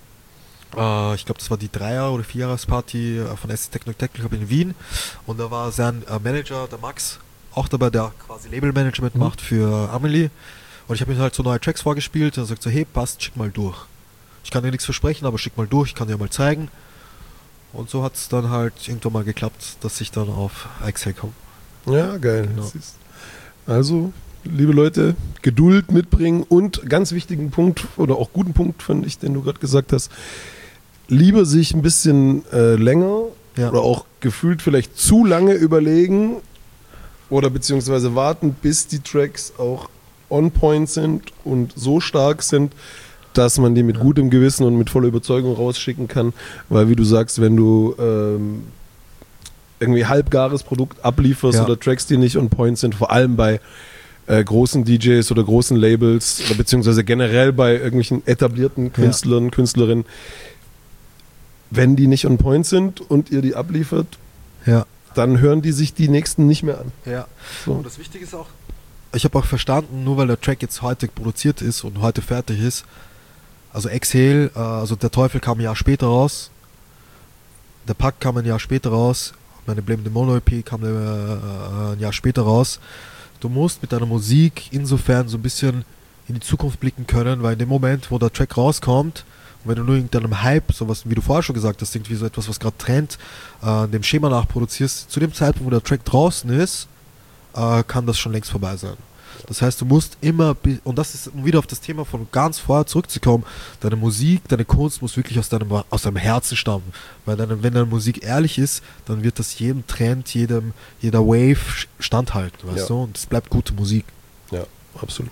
Ich glaube, das war die 3- oder 4-Jahres-Party von SC Techno Club in Wien. Und da war sein Manager, der Max, auch dabei, der quasi Labelmanagement macht für Amelie. Und ich habe ihm halt so neue Tracks vorgespielt. Und er sagt so, hey, passt, schick mal durch. Ich kann dir nichts versprechen, aber schick mal durch, ich kann dir mal zeigen. Und so hat es dann halt irgendwann mal geklappt, dass ich dann auf Exhale komme. Ja, geil. Genau. Also, liebe Leute, Geduld mitbringen und ganz wichtigen Punkt oder auch guten Punkt, fand ich, den du gerade gesagt hast, lieber sich ein bisschen länger oder auch gefühlt vielleicht zu lange überlegen oder beziehungsweise warten, bis die Tracks auch on point sind und so stark sind, dass man die mit gutem Gewissen und mit voller Überzeugung rausschicken kann, weil wie du sagst, wenn du irgendwie halbgares Produkt ablieferst oder Tracks, die nicht on point sind, vor allem bei großen DJs oder großen Labels oder beziehungsweise generell bei irgendwelchen etablierten Künstlern, Künstlerinnen, wenn die nicht on point sind und ihr die abliefert, dann hören die sich die nächsten nicht mehr an. Ja. So. Und das Wichtige ist auch, ich habe auch verstanden, nur weil der Track jetzt heute produziert ist und heute fertig ist, also Exhale, also der Teufel kam ein Jahr später raus, der Pakt kam ein Jahr später raus, meine Blame the Mono EP kam ein Jahr später raus. Du musst mit deiner Musik insofern so ein bisschen in die Zukunft blicken können, weil in dem Moment, wo der Track rauskommt, und wenn du nur irgendeinem Hype, sowas wie du vorher schon gesagt hast, irgendwie so etwas, was gerade trennt, dem Schema nachproduzierst, zu dem Zeitpunkt, wo der Track draußen ist, kann das schon längst vorbei sein. Das heißt, du musst immer, und das ist, um wieder auf das Thema von ganz vorher zurückzukommen, deine Musik, deine Kunst muss wirklich aus deinem Herzen stammen. Weil wenn deine Musik ehrlich ist, dann wird das jedem Trend, jeder Wave standhalten, weißt du? Und es bleibt gute Musik. Ja, absolut.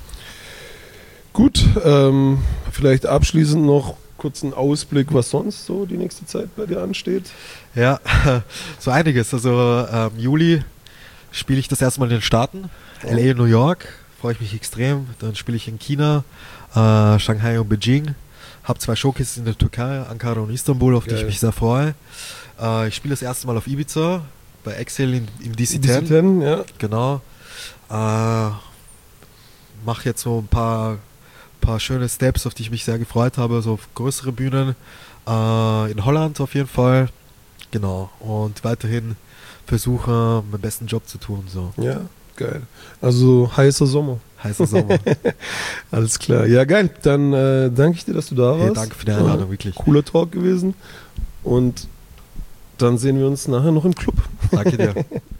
Gut, vielleicht abschließend noch kurz einen Ausblick, was sonst so die nächste Zeit bei dir ansteht. Ja, so einiges. Also Juli spiele ich das erste Mal in den Staaten. LA, New York, freue ich mich extrem. Dann spiele ich in China, Shanghai und Beijing. Habe 2 Showcases in der Türkei, Ankara und Istanbul, auf die ich mich sehr freue. Ich spiele das erste Mal auf Ibiza, bei Exhale im DC-10. DC-10, ja. Genau. Mache jetzt so ein paar schöne Steps, auf die ich mich sehr gefreut habe, so auf größere Bühnen. In Holland auf jeden Fall. Genau. Und weiterhin versuche, meinen besten Job zu tun. So. Ja. Geil. Also heißer Sommer. Heißer Sommer. Alles klar. Ja, geil. Dann danke ich dir, dass du da warst. Danke für die Einladung, wirklich. Cooler Talk gewesen. Und dann sehen wir uns nachher noch im Club. Danke dir.